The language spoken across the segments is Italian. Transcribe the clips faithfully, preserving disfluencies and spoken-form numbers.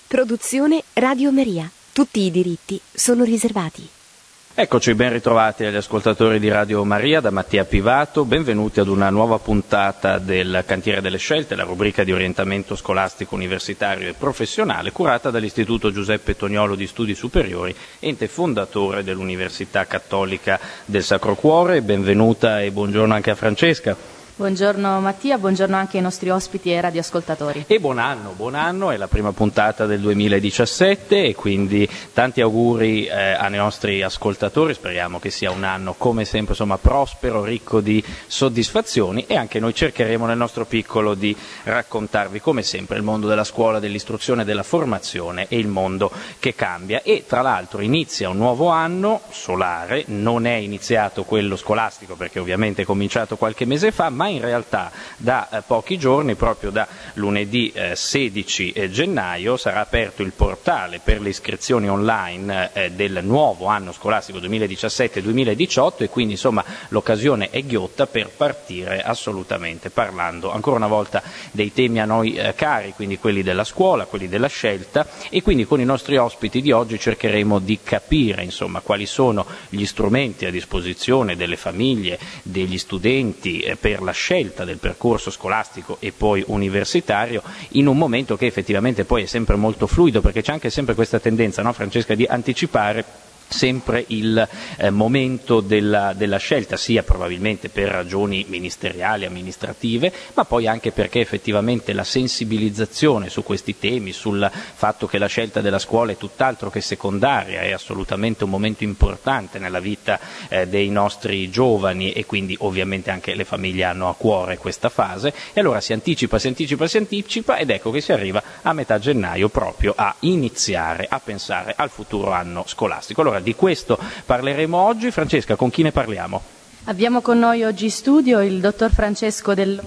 Produzione Radio Maria. Tutti i diritti sono riservati. Eccoci, ben ritrovati agli ascoltatori di Radio Maria da Mattia Pivato, benvenuti ad una nuova puntata del Cantiere delle Scelte, la rubrica di orientamento scolastico universitario e professionale curata dall'Istituto Giuseppe Toniolo di Studi Superiori, ente fondatore dell'Università Cattolica del Sacro Cuore. Benvenuta e buongiorno anche a Francesca. Buongiorno Mattia, buongiorno anche ai nostri ospiti e radioascoltatori. E buon anno, buon anno, è la prima puntata del duemiladiciassette e quindi tanti auguri eh, ai nostri ascoltatori, speriamo che sia un anno come sempre insomma prospero, ricco di soddisfazioni, e anche noi cercheremo nel nostro piccolo di raccontarvi come sempre il mondo della scuola, dell'istruzione, della formazione e il mondo che cambia. E tra l'altro inizia un nuovo anno solare, non è iniziato quello scolastico perché ovviamente è cominciato qualche mese fa, ma in realtà da eh, pochi giorni, proprio da lunedì eh, sedici gennaio, sarà aperto il portale per le iscrizioni online eh, del nuovo anno scolastico duemiladiciassette duemiladiciotto, e quindi insomma l'occasione è ghiotta per partire assolutamente parlando ancora una volta dei temi a noi eh, cari, quindi quelli della scuola, quelli della scelta, e quindi con i nostri ospiti di oggi cercheremo di capire insomma quali sono gli strumenti a disposizione delle famiglie, degli studenti eh, per la scelta del percorso scolastico e poi universitario, in un momento che effettivamente poi è sempre molto fluido, perché c'è anche sempre questa tendenza, no, Francesca, di anticipare sempre il eh, momento della, della scelta, sia probabilmente per ragioni ministeriali, amministrative, ma poi anche perché effettivamente la sensibilizzazione su questi temi, sul fatto che la scelta della scuola è tutt'altro che secondaria, è assolutamente un momento importante nella vita eh, dei nostri giovani, e quindi ovviamente anche le famiglie hanno a cuore questa fase, e allora si anticipa, si anticipa, si anticipa, ed ecco che si arriva a metà gennaio proprio a iniziare a pensare al futuro anno scolastico. Allora di questo parleremo oggi. Francesca, con chi ne parliamo? Abbiamo con noi oggi in studio il dottor Francesco Del,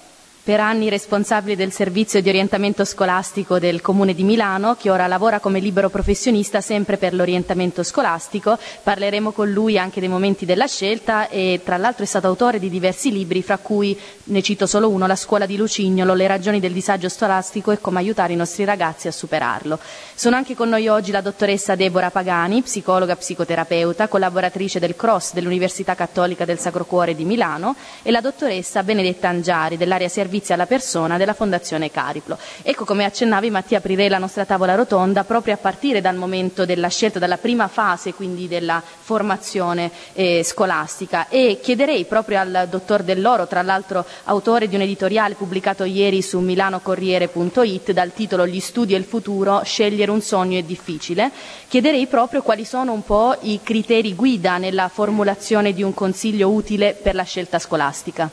per anni responsabile del servizio di orientamento scolastico del Comune di Milano, che ora lavora come libero professionista sempre per l'orientamento scolastico. Parleremo con lui anche dei momenti della scelta, e tra l'altro è stato autore di diversi libri, fra cui ne cito solo uno: La scuola di Lucignolo, le ragioni del disagio scolastico e come aiutare i nostri ragazzi a superarlo. Sono anche con noi oggi la dottoressa Deborah Pagani, psicologa psicoterapeuta, collaboratrice del C R O S dell'Università Cattolica del Sacro Cuore di Milano, e la dottoressa Benedetta Angiari dell'area servizi alla persona della Fondazione Cariplo. Ecco, come accennavi Mattia, aprirei la nostra tavola rotonda proprio a partire dal momento della scelta, dalla prima fase quindi della formazione eh, scolastica, e chiederei proprio al dottor Dell'Oro, tra l'altro autore di un editoriale pubblicato ieri su milanocorriere punto it dal titolo Gli studi e il futuro, scegliere un sogno è difficile, chiederei proprio quali sono un po' i criteri guida nella formulazione di un consiglio utile per la scelta scolastica.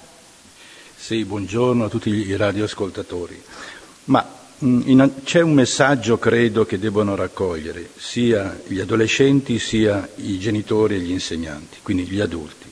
Sì, buongiorno a tutti i radioascoltatori. Ma in, c'è un messaggio, credo, che devono raccogliere sia gli adolescenti sia i genitori e gli insegnanti, quindi gli adulti.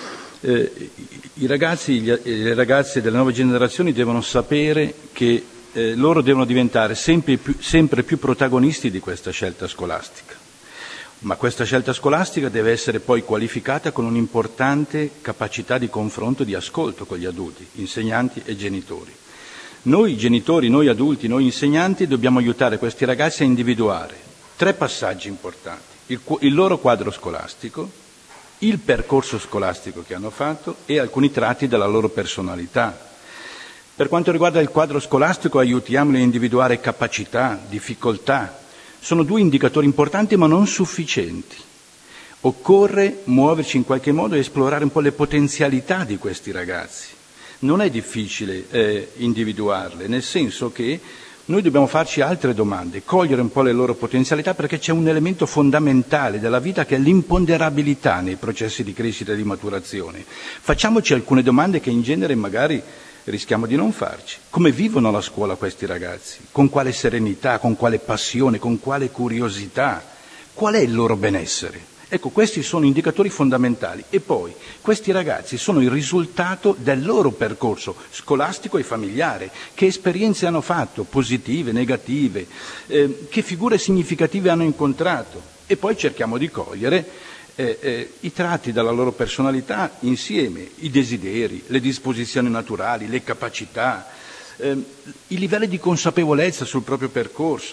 Eh, I ragazzi e le ragazze delle nuove generazioni devono sapere che eh, loro devono diventare sempre più, sempre più protagonisti di questa scelta scolastica. Ma questa scelta scolastica deve essere poi qualificata con un'importante capacità di confronto e di ascolto con gli adulti, insegnanti e genitori. Noi genitori, noi adulti, noi insegnanti dobbiamo aiutare questi ragazzi a individuare tre passaggi importanti: il, il loro quadro scolastico, il percorso scolastico che hanno fatto e alcuni tratti della loro personalità. Per quanto riguarda il quadro scolastico, aiutiamoli a individuare capacità, difficoltà. Sono due indicatori importanti ma non sufficienti. Occorre muoverci in qualche modo e esplorare un po' le potenzialità di questi ragazzi. Non è difficile eh, individuarle, nel senso che noi dobbiamo farci altre domande, cogliere un po' le loro potenzialità, perché c'è un elemento fondamentale della vita che è l'imponderabilità nei processi di crescita e di maturazione. Facciamoci alcune domande che in genere magari rischiamo di non farci. Come vivono la scuola questi ragazzi? Con quale serenità, con quale passione, con quale curiosità? Qual è il loro benessere? Ecco, questi sono indicatori fondamentali. E poi, questi ragazzi sono il risultato del loro percorso scolastico e familiare. Che esperienze hanno fatto, positive, negative, eh, che figure significative hanno incontrato. E poi cerchiamo di cogliere Eh, eh, i tratti della loro personalità insieme, i desideri, le disposizioni naturali, le capacità, eh, i livelli di consapevolezza sul proprio percorso,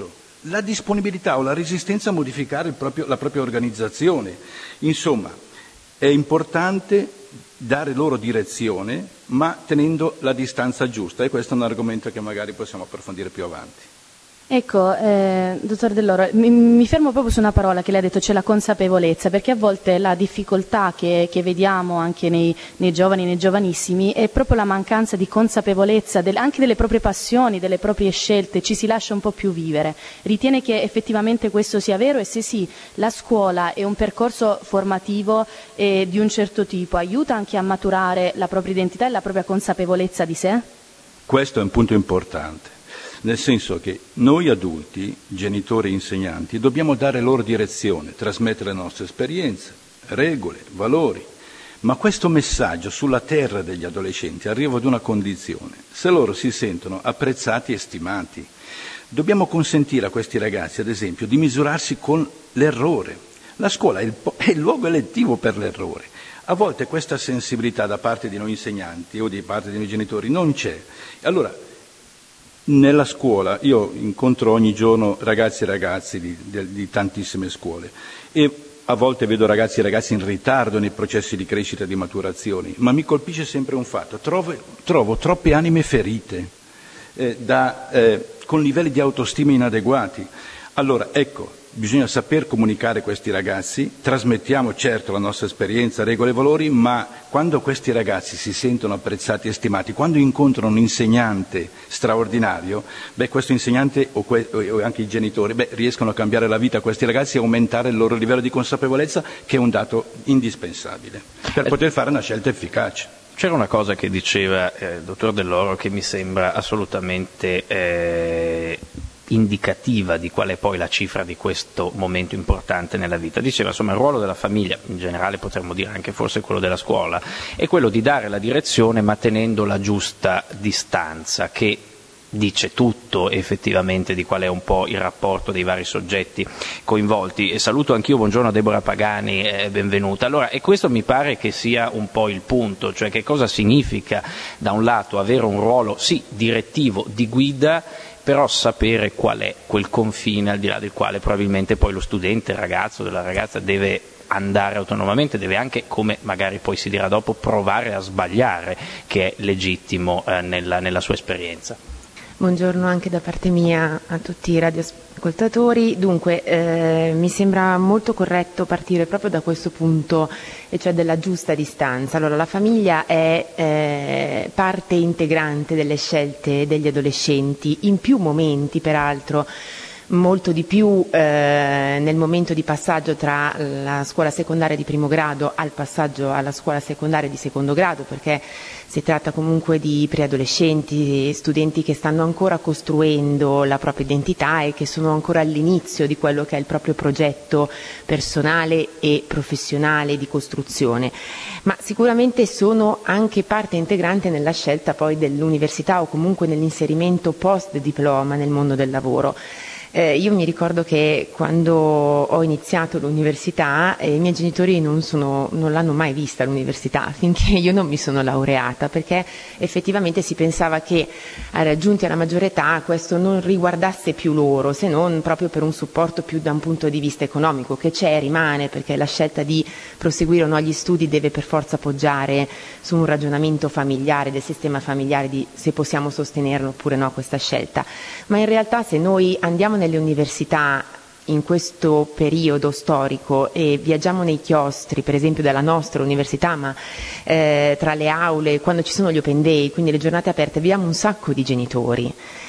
la disponibilità o la resistenza a modificare il proprio, la propria organizzazione. Insomma, è importante dare loro direzione, ma tenendo la distanza giusta, e questo è un argomento che magari possiamo approfondire più avanti. Ecco, eh, dottor Dell'Oro, mi, mi fermo proprio su una parola che lei ha detto, c'è la consapevolezza, perché a volte la difficoltà che, che vediamo anche nei, nei giovani, nei giovanissimi, è proprio la mancanza di consapevolezza del, anche delle proprie passioni, delle proprie scelte, ci si lascia un po' più vivere. Ritiene che effettivamente questo sia vero, e se sì, la scuola è un percorso formativo eh, di un certo tipo, aiuta anche a maturare la propria identità e la propria consapevolezza di sé? Questo è un punto importante. Nel senso che noi adulti, genitori e insegnanti, dobbiamo dare loro direzione, trasmettere le nostre esperienze, regole, valori. Ma questo messaggio sulla terra degli adolescenti arriva ad una condizione: se loro si sentono apprezzati e stimati. Dobbiamo consentire a questi ragazzi, ad esempio, di misurarsi con l'errore. La scuola è il, è il luogo elettivo per l'errore. A volte questa sensibilità da parte di noi insegnanti o di parte dei noi genitori non c'è. Allora, nella scuola io incontro ogni giorno ragazzi e ragazzi di, di, di tantissime scuole, e a volte vedo ragazzi e ragazzi in ritardo nei processi di crescita e di maturazione, ma mi colpisce sempre un fatto: trovo, trovo troppe anime ferite, eh, da, eh, con livelli di autostima inadeguati. Allora, ecco, bisogna saper comunicare a questi ragazzi, trasmettiamo certo la nostra esperienza, regole e valori, ma quando questi ragazzi si sentono apprezzati e stimati, quando incontrano un insegnante straordinario, beh, questo insegnante o, que- o anche i genitori, beh, riescono a cambiare la vita a questi ragazzi e aumentare il loro livello di consapevolezza, che è un dato indispensabile per poter fare una scelta efficace. C'era una cosa che diceva eh, il dottor Dell'Oro che mi sembra assolutamente eh, indicativa di qual è poi la cifra di questo momento importante nella vita. Diceva, insomma, il ruolo della famiglia, in generale potremmo dire anche forse quello della scuola, è quello di dare la direzione ma tenendo la giusta distanza, che dice tutto effettivamente di qual è un po' il rapporto dei vari soggetti coinvolti. E saluto anch'io, buongiorno Deborah Pagani, eh, benvenuta. Allora, e questo mi pare che sia un po' il punto, cioè che cosa significa da un lato avere un ruolo sì direttivo, di guida, però sapere qual è quel confine al di là del quale probabilmente poi lo studente, il ragazzo, della ragazza deve andare autonomamente, deve anche, come magari poi si dirà dopo, provare a sbagliare, che è legittimo eh, nella, nella sua esperienza. Buongiorno anche da parte mia a tutti i radioascoltatori. Dunque, eh, mi sembra molto corretto partire proprio da questo punto, e cioè della giusta distanza. Allora, la famiglia è eh, parte integrante delle scelte degli adolescenti, in più momenti peraltro, molto di più eh, nel momento di passaggio tra la scuola secondaria di primo grado al passaggio alla scuola secondaria di secondo grado, perché si tratta comunque di preadolescenti, studenti che stanno ancora costruendo la propria identità e che sono ancora all'inizio di quello che è il proprio progetto personale e professionale di costruzione, ma sicuramente sono anche parte integrante nella scelta poi dell'università o comunque nell'inserimento post diploma nel mondo del lavoro. Eh, io mi ricordo che quando ho iniziato l'università eh, i miei genitori non, sono, non l'hanno mai vista l'università finché io non mi sono laureata, perché effettivamente si pensava che raggiunti alla maggiore età questo non riguardasse più loro, se non proprio per un supporto più da un punto di vista economico, che c'è, rimane, perché la scelta di proseguire o no gli studi deve per forza poggiare su un ragionamento familiare, del sistema familiare, di se possiamo sostenerlo oppure no questa scelta. Ma in realtà, se noi andiamo nelle università in questo periodo storico e viaggiamo nei chiostri, per esempio della nostra università, ma eh, tra le aule, quando ci sono gli open day, quindi le giornate aperte, vediamo un sacco di genitori.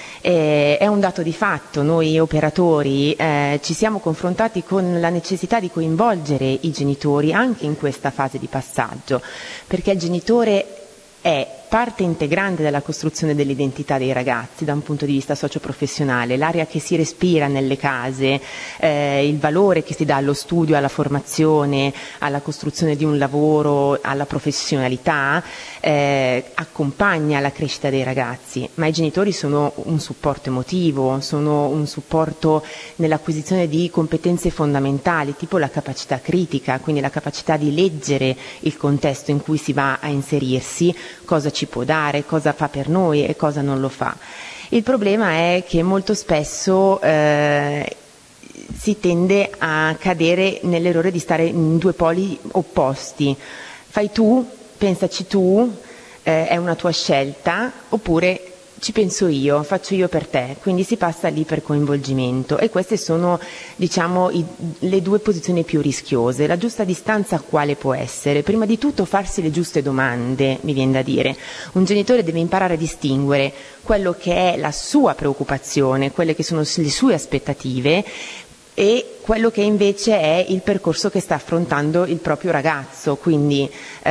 Eh, è un dato di fatto, noi operatori eh, ci siamo confrontati con la necessità di coinvolgere i genitori anche in questa fase di passaggio, perché il genitore è parte integrante della costruzione dell'identità dei ragazzi da un punto di vista socioprofessionale, l'aria che si respira nelle case, eh, il valore che si dà allo studio, alla formazione, alla costruzione di un lavoro, alla professionalità, eh, accompagna la crescita dei ragazzi, ma i genitori sono un supporto emotivo, sono un supporto nell'acquisizione di competenze fondamentali, tipo la capacità critica, quindi la capacità di leggere il contesto in cui si va a inserirsi, cosa ci può dare, cosa fa per noi e cosa non lo fa. Il problema è che molto spesso eh, si tende a cadere nell'errore di stare in due poli opposti. Fai tu, pensaci tu, eh, è una tua scelta, oppure ci penso io, faccio io per te, quindi si passa all'ipercoinvolgimento, e queste sono, diciamo, i, le due posizioni più rischiose. La giusta distanza quale può essere? Prima di tutto farsi le giuste domande, mi viene da dire. Un genitore deve imparare a distinguere quello che è la sua preoccupazione, quelle che sono le sue aspettative, e quello che invece è il percorso che sta affrontando il proprio ragazzo, quindi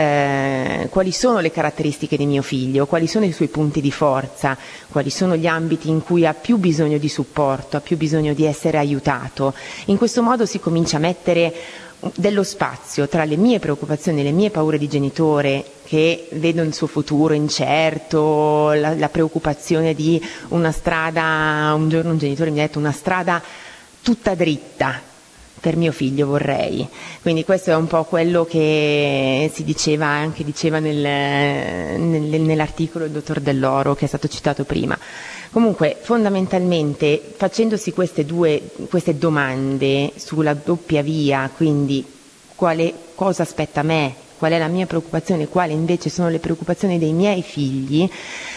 eh, quali sono le caratteristiche di mio figlio, quali sono i suoi punti di forza, quali sono gli ambiti in cui ha più bisogno di supporto, ha più bisogno di essere aiutato. In questo modo si comincia a mettere dello spazio tra le mie preoccupazioni e le mie paure di genitore, che vedo il suo futuro incerto, la, la preoccupazione di una strada, un giorno un genitore mi ha detto una strada tutta dritta per mio figlio vorrei, quindi questo è un po' quello che si diceva, anche diceva nel, nel, nell'articolo del dottor Dell'Oro che è stato citato prima. Comunque fondamentalmente facendosi queste due queste domande sulla doppia via, quindi quale cosa aspetta me, qual è la mia preoccupazione, quali invece sono le preoccupazioni dei miei figli,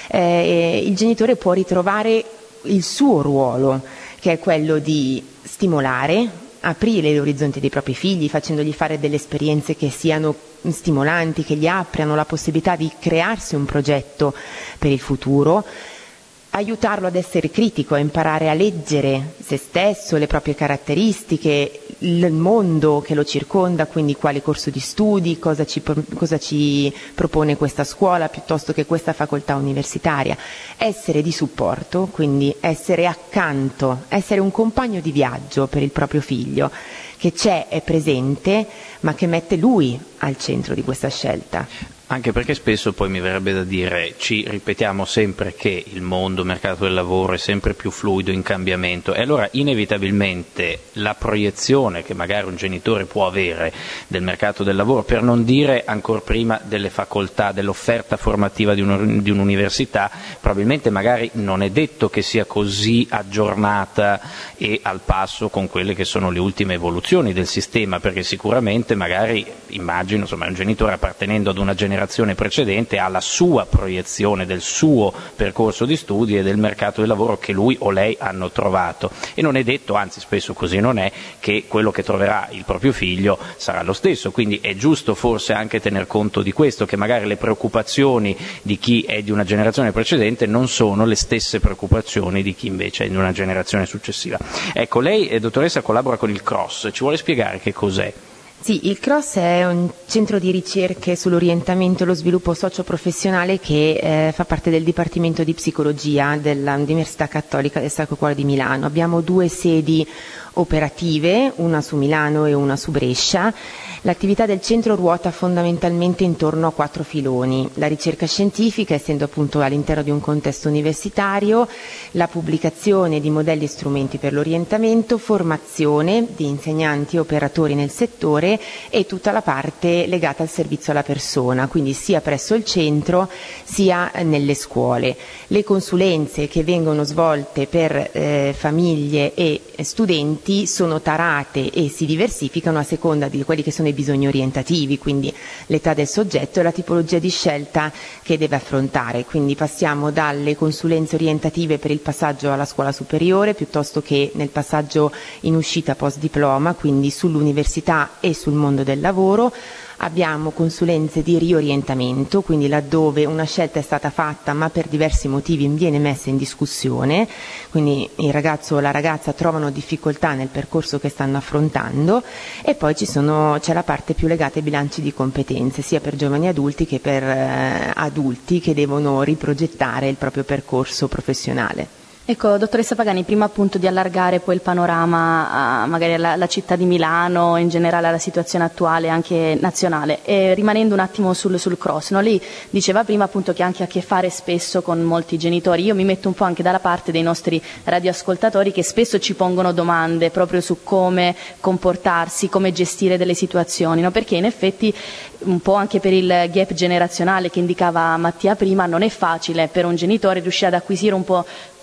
eh, il genitore può ritrovare il suo ruolo, che è quello di stimolare, aprire gli orizzonti dei propri figli, facendogli fare delle esperienze che siano stimolanti, che gli apriano la possibilità di crearsi un progetto per il futuro, aiutarlo ad essere critico, a imparare a leggere se stesso, le proprie caratteristiche, il mondo che lo circonda, quindi quale corso di studi, cosa ci, cosa ci propone questa scuola piuttosto che questa facoltà universitaria. Essere di supporto, quindi essere accanto, essere un compagno di viaggio per il proprio figlio, che c'è, è presente, ma che mette lui al centro di questa scelta. Anche perché spesso poi mi verrebbe da dire, ci ripetiamo sempre che il mondo, il mercato del lavoro è sempre più fluido, in cambiamento, e allora inevitabilmente la proiezione che magari un genitore può avere del mercato del lavoro, per non dire ancora prima delle facoltà, dell'offerta formativa di, un, di un'università, probabilmente magari non è detto che sia così aggiornata e al passo con quelle che sono le ultime evoluzioni del sistema, perché sicuramente magari, immagino, insomma, un genitore appartenendo ad una generazione precedente ha la sua proiezione del suo percorso di studi e del mercato del lavoro che lui o lei hanno trovato, e non è detto, anzi spesso così non è, che quello che troverà il proprio figlio sarà lo stesso, quindi è giusto forse anche tener conto di questo, che magari le preoccupazioni di chi è di una generazione precedente non sono le stesse preoccupazioni di chi invece è di una generazione successiva. Ecco, lei, dottoressa, collabora con il CROSS, ci vuole spiegare che cos'è? Sì, il CROSS è un centro di ricerche sull'orientamento e lo sviluppo socio-professionale che eh, fa parte del Dipartimento di Psicologia dell'Università Cattolica del Sacro Cuore di Milano. Abbiamo due sedi operative, una su Milano e una su Brescia. L'attività del centro ruota fondamentalmente intorno a quattro filoni: la ricerca scientifica, essendo appunto all'interno di un contesto universitario, la pubblicazione di modelli e strumenti per l'orientamento, formazione di insegnanti e operatori nel settore e tutta la parte legata al servizio alla persona, quindi sia presso il centro sia nelle scuole. Le consulenze che vengono svolte per eh, famiglie e studenti sono tarate e si diversificano a seconda di quelli che sono i bisogni orientativi, quindi l'età del soggetto e la tipologia di scelta che deve affrontare. Quindi passiamo dalle consulenze orientative per il passaggio alla scuola superiore, piuttosto che nel passaggio in uscita post diploma, quindi sull'università e sul mondo del lavoro. Abbiamo consulenze di riorientamento, quindi laddove una scelta è stata fatta ma per diversi motivi viene messa in discussione, quindi il ragazzo o la ragazza trovano difficoltà nel percorso che stanno affrontando, e poi ci sono, c'è la parte più legata ai bilanci di competenze, sia per giovani adulti che per eh, adulti che devono riprogettare il proprio percorso professionale. Ecco, dottoressa Pagani, prima appunto di allargare poi il panorama a magari alla, alla città di Milano, in generale alla situazione attuale anche nazionale, e rimanendo un attimo sul, sul CROSS, no? Lei diceva prima appunto che ha anche a che fare spesso con molti genitori. Io mi metto un po' anche dalla parte dei nostri radioascoltatori che spesso ci pongono domande proprio su come comportarsi, come gestire delle situazioni, no? Perché in effetti un po' anche per il gap generazionale che indicava Mattia prima, non è facile per un genitore riuscire ad acquisire un po'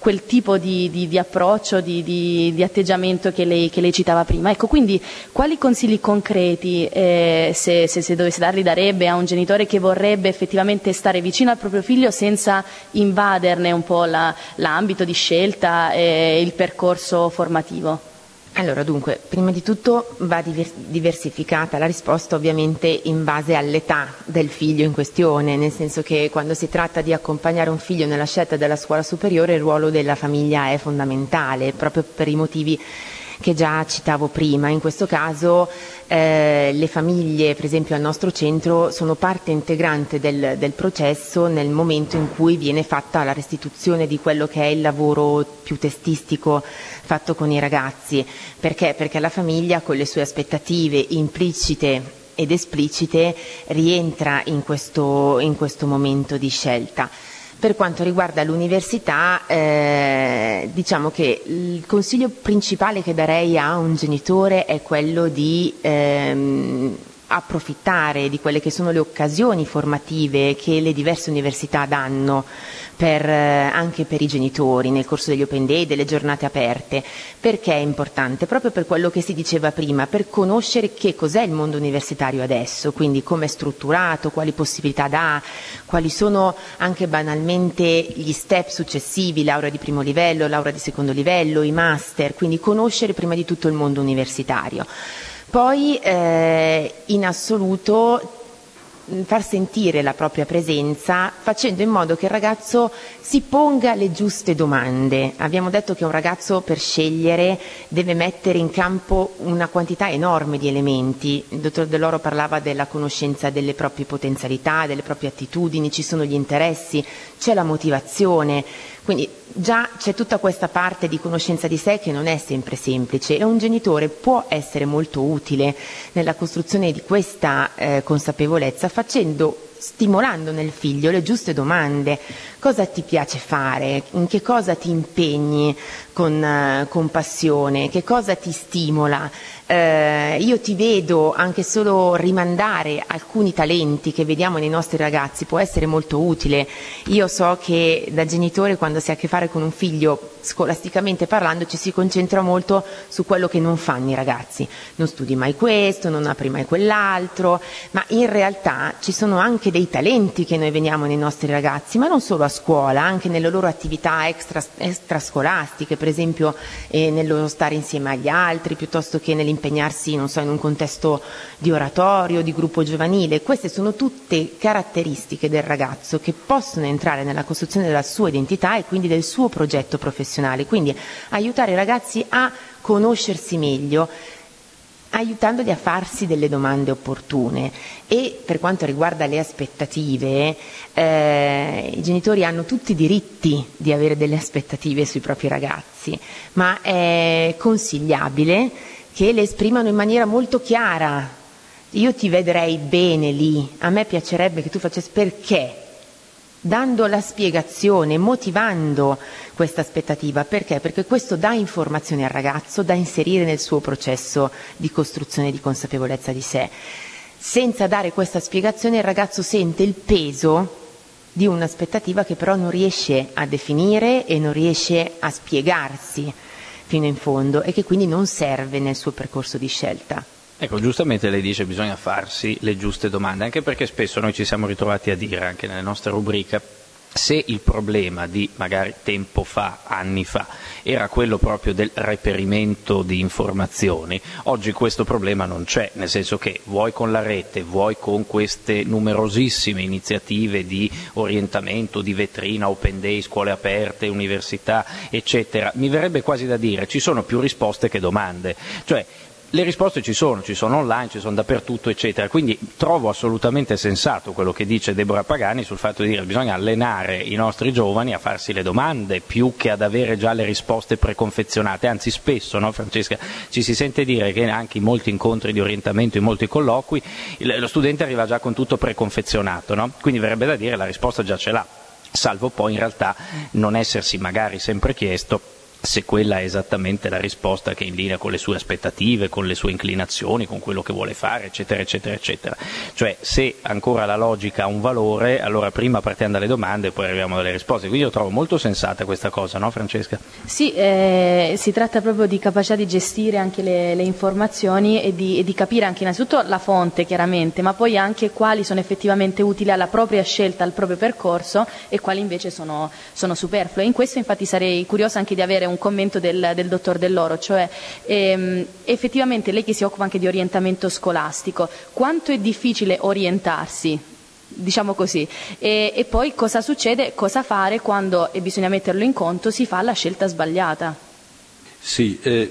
quel tipo di, di, di approccio, di, di, di atteggiamento che lei, che lei citava prima. Ecco, quindi quali consigli concreti, eh, se, se, se dovesse darli, darebbe a un genitore che vorrebbe effettivamente stare vicino al proprio figlio senza invaderne un po' la, l'ambito di scelta e il percorso formativo? Allora, dunque, prima di tutto va diversificata la risposta, ovviamente in base all'età del figlio in questione, nel senso che quando si tratta di accompagnare un figlio nella scelta della scuola superiore il ruolo della famiglia è fondamentale, proprio per i motivi che già citavo prima. In questo caso eh, le famiglie, per esempio al nostro centro, sono parte integrante del, del processo nel momento in cui viene fatta la restituzione di quello che è il lavoro più testistico fatto con i ragazzi. Perché? Perché la famiglia, con le sue aspettative implicite ed esplicite, rientra in questo, in questo momento di scelta. Per quanto riguarda l'università, eh, diciamo che il consiglio principale che darei a un genitore è quello di ehm, approfittare di quelle che sono le occasioni formative che le diverse università danno per, eh, anche per i genitori nel corso degli open day, delle giornate aperte. Perché è importante? Proprio per quello che si diceva prima, per conoscere che cos'è il mondo universitario adesso, quindi come è strutturato, quali possibilità dà, quali sono anche banalmente gli step successivi, laurea di primo livello, laurea di secondo livello, i master, quindi conoscere prima di tutto il mondo universitario. Poi eh, in assoluto far sentire la propria presenza facendo in modo che il ragazzo si ponga le giuste domande. Abbiamo detto che un ragazzo per scegliere deve mettere in campo una quantità enorme di elementi. Il dottor De Loro parlava della conoscenza delle proprie potenzialità, delle proprie attitudini, ci sono gli interessi, c'è la motivazione. Quindi già c'è tutta questa parte di conoscenza di sé che non è sempre semplice e un genitore può essere molto utile nella costruzione di questa eh, consapevolezza facendo, stimolando nel figlio le giuste domande. Cosa ti piace fare? In che cosa ti impegni con, uh, con passione? Che cosa ti stimola? Eh, io ti vedo anche solo rimandare alcuni talenti che vediamo nei nostri ragazzi può essere molto utile. Io so che da genitore, quando si ha a che fare con un figlio, scolasticamente parlando, ci si concentra molto su quello che non fanno i ragazzi. Non studi mai questo, non apri mai quell'altro, ma in realtà ci sono anche dei talenti che noi vediamo nei nostri ragazzi, ma non solo a scuola, anche nelle loro attività extra, extrascolastiche, per esempio eh, nello stare insieme agli altri, piuttosto che nell'impegnarsi, non so, in un contesto di oratorio, di gruppo giovanile. Queste sono tutte caratteristiche del ragazzo che possono entrare nella costruzione della sua identità e quindi del suo progetto professionale. Quindi aiutare i ragazzi a conoscersi meglio, aiutandoli a farsi delle domande opportune. E per quanto riguarda le aspettative, eh, i genitori hanno tutti i diritti di avere delle aspettative sui propri ragazzi, ma è consigliabile che le esprimano in maniera molto chiara. Io ti vedrei bene lì, a me piacerebbe che tu facessi, perché? Dando la spiegazione, motivando questa aspettativa. Perché? Perché questo dà informazioni al ragazzo da inserire nel suo processo di costruzione di consapevolezza di sé. Senza dare questa spiegazione il ragazzo sente il peso di un'aspettativa che però non riesce a definire e non riesce a spiegarsi fino in fondo e che quindi non serve nel suo percorso di scelta. Ecco, giustamente lei dice che bisogna farsi le giuste domande, anche perché spesso noi ci siamo ritrovati a dire, anche nelle nostre rubriche, se il problema di magari tempo fa, anni fa, era quello proprio del reperimento di informazioni, oggi questo problema non c'è, nel senso che vuoi con la rete, vuoi con queste numerosissime iniziative di orientamento, di vetrina, open day, scuole aperte, università, eccetera, mi verrebbe quasi da dire ci sono più risposte che domande, cioè le risposte ci sono, ci sono online, ci sono dappertutto, eccetera. Quindi trovo assolutamente sensato quello che dice Deborah Pagani sul fatto di dire che bisogna allenare i nostri giovani a farsi le domande più che ad avere già le risposte preconfezionate. Anzi, spesso, no, Francesca, ci si sente dire che anche in molti incontri di orientamento, in molti colloqui, lo studente arriva già con tutto preconfezionato, no? Quindi verrebbe da dire la risposta già ce l'ha, salvo poi in realtà non essersi magari sempre chiesto se quella è esattamente la risposta che è in linea con le sue aspettative, con le sue inclinazioni, con quello che vuole fare, eccetera, eccetera, eccetera. Cioè, se ancora la logica ha un valore, allora prima partiamo dalle domande e poi arriviamo dalle risposte. Quindi io trovo molto sensata questa cosa, no Francesca? Sì, eh, si tratta proprio di capacità di gestire anche le, le informazioni e di, e di capire anche innanzitutto la fonte, chiaramente, ma poi anche quali sono effettivamente utili alla propria scelta, al proprio percorso, e quali invece sono, sono superflue. In questo infatti sarei curiosa anche di avere un un commento del, del dottor Dell'Oro, cioè ehm, effettivamente lei che si occupa anche di orientamento scolastico, quanto è difficile orientarsi, diciamo così, e, e poi cosa succede, cosa fare quando, e bisogna metterlo in conto, si fa la scelta sbagliata? Sì, eh,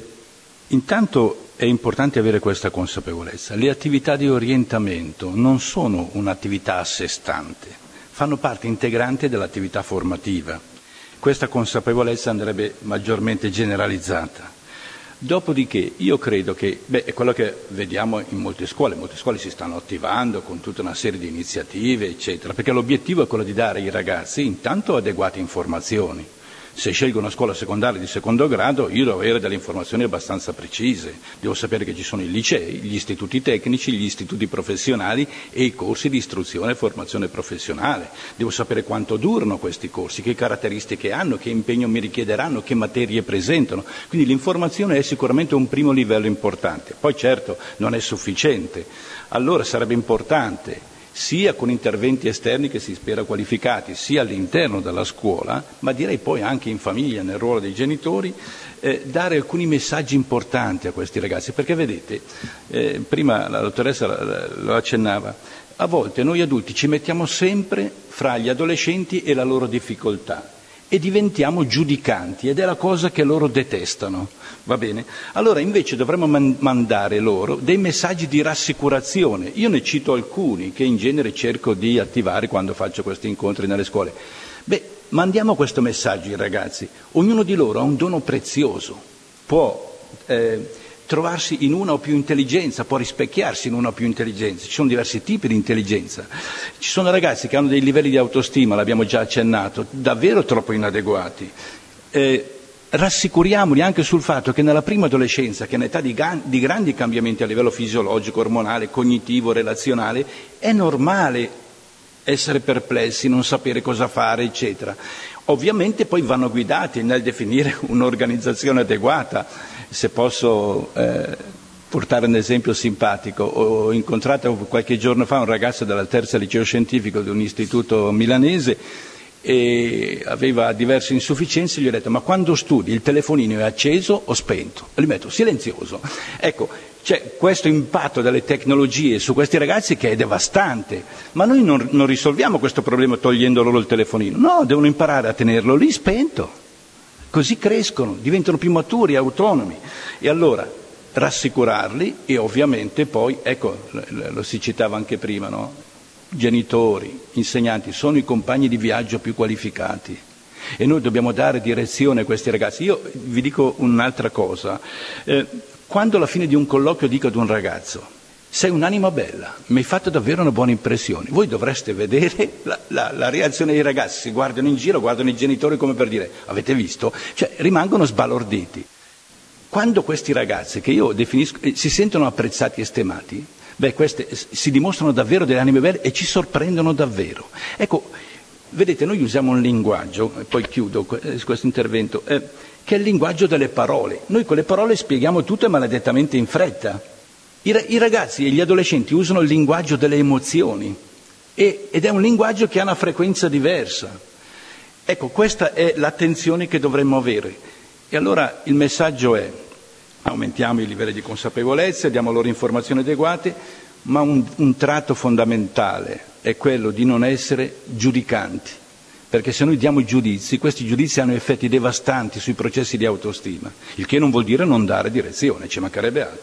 intanto è importante avere questa consapevolezza. Le attività di orientamento non sono un'attività a sé stante, fanno parte integrante dell'attività formativa. Questa consapevolezza andrebbe maggiormente generalizzata. Dopodiché io credo che, beh, è quello che vediamo in molte scuole, molte scuole si stanno attivando con tutta una serie di iniziative, eccetera, perché l'obiettivo è quello di dare ai ragazzi intanto adeguate informazioni. Se scelgo una scuola secondaria di secondo grado, io devo avere delle informazioni abbastanza precise. Devo sapere che ci sono i licei, gli istituti tecnici, gli istituti professionali e i corsi di istruzione e formazione professionale. Devo sapere quanto durano questi corsi, che caratteristiche hanno, che impegno mi richiederanno, che materie presentano. Quindi l'informazione è sicuramente un primo livello importante. Poi certo non è sufficiente. Allora sarebbe importante, sia con interventi esterni che si spera qualificati, sia all'interno della scuola, ma direi poi anche in famiglia, nel ruolo dei genitori, eh, dare alcuni messaggi importanti a questi ragazzi. Perché vedete, eh, prima la dottoressa lo accennava, a volte noi adulti ci mettiamo sempre fra gli adolescenti e la loro difficoltà e diventiamo giudicanti, ed è la cosa che loro detestano, va bene? Allora invece dovremmo man- mandare loro dei messaggi di rassicurazione. Io ne cito alcuni che in genere cerco di attivare quando faccio questi incontri nelle scuole. Beh, mandiamo questo messaggio ai ragazzi: ognuno di loro ha un dono prezioso, può eh, trovarsi in una o più intelligenza, può rispecchiarsi in una o più intelligenza. Ci sono diversi tipi di intelligenza. Ci sono ragazzi che hanno dei livelli di autostima, l'abbiamo già accennato, davvero troppo inadeguati. Eh, rassicuriamoli anche sul fatto che nella prima adolescenza, che è un'età di, ga- di grandi cambiamenti a livello fisiologico, ormonale, cognitivo, relazionale, è normale essere perplessi, non sapere cosa fare, eccetera. Ovviamente poi vanno guidati nel definire un'organizzazione adeguata. Se posso eh, portare un esempio simpatico, ho incontrato qualche giorno fa un ragazzo della terza liceo scientifico di un istituto milanese e aveva diverse insufficienze. Gli ho detto: ma quando studi il telefonino è acceso o spento? E gli metto silenzioso. Ecco, c'è questo impatto delle tecnologie su questi ragazzi che è devastante, ma noi non, non risolviamo questo problema togliendo loro il telefonino, no, devono imparare a tenerlo lì spento. Così crescono, diventano più maturi, autonomi. E allora rassicurarli e ovviamente poi, ecco, lo si citava anche prima, no? Genitori, insegnanti sono i compagni di viaggio più qualificati e noi dobbiamo dare direzione a questi ragazzi. Io vi dico un'altra cosa. Eh, quando alla fine di un colloquio dico ad un ragazzo: sei un'anima bella, mi hai fatto davvero una buona impressione, voi dovreste vedere la, la, la reazione dei ragazzi, si guardano in giro, guardano i genitori come per dire: avete visto? Cioè rimangono sbalorditi. Quando questi ragazzi, che io definisco, eh, si sentono apprezzati e stimati, beh, queste si dimostrano davvero delle anime belle e ci sorprendono davvero. Ecco, vedete, noi usiamo un linguaggio, e poi chiudo questo intervento, eh, che è il linguaggio delle parole. Noi con le parole spieghiamo tutto e maledettamente in fretta. I ragazzi e gli adolescenti usano il linguaggio delle emozioni e, ed è un linguaggio che ha una frequenza diversa. Ecco, questa è l'attenzione che dovremmo avere. E allora il messaggio è: aumentiamo i livelli di consapevolezza, diamo loro informazioni adeguate, ma un, un tratto fondamentale è quello di non essere giudicanti, perché se noi diamo giudizi, questi giudizi hanno effetti devastanti sui processi di autostima, il che non vuol dire non dare direzione, ci mancherebbe altro.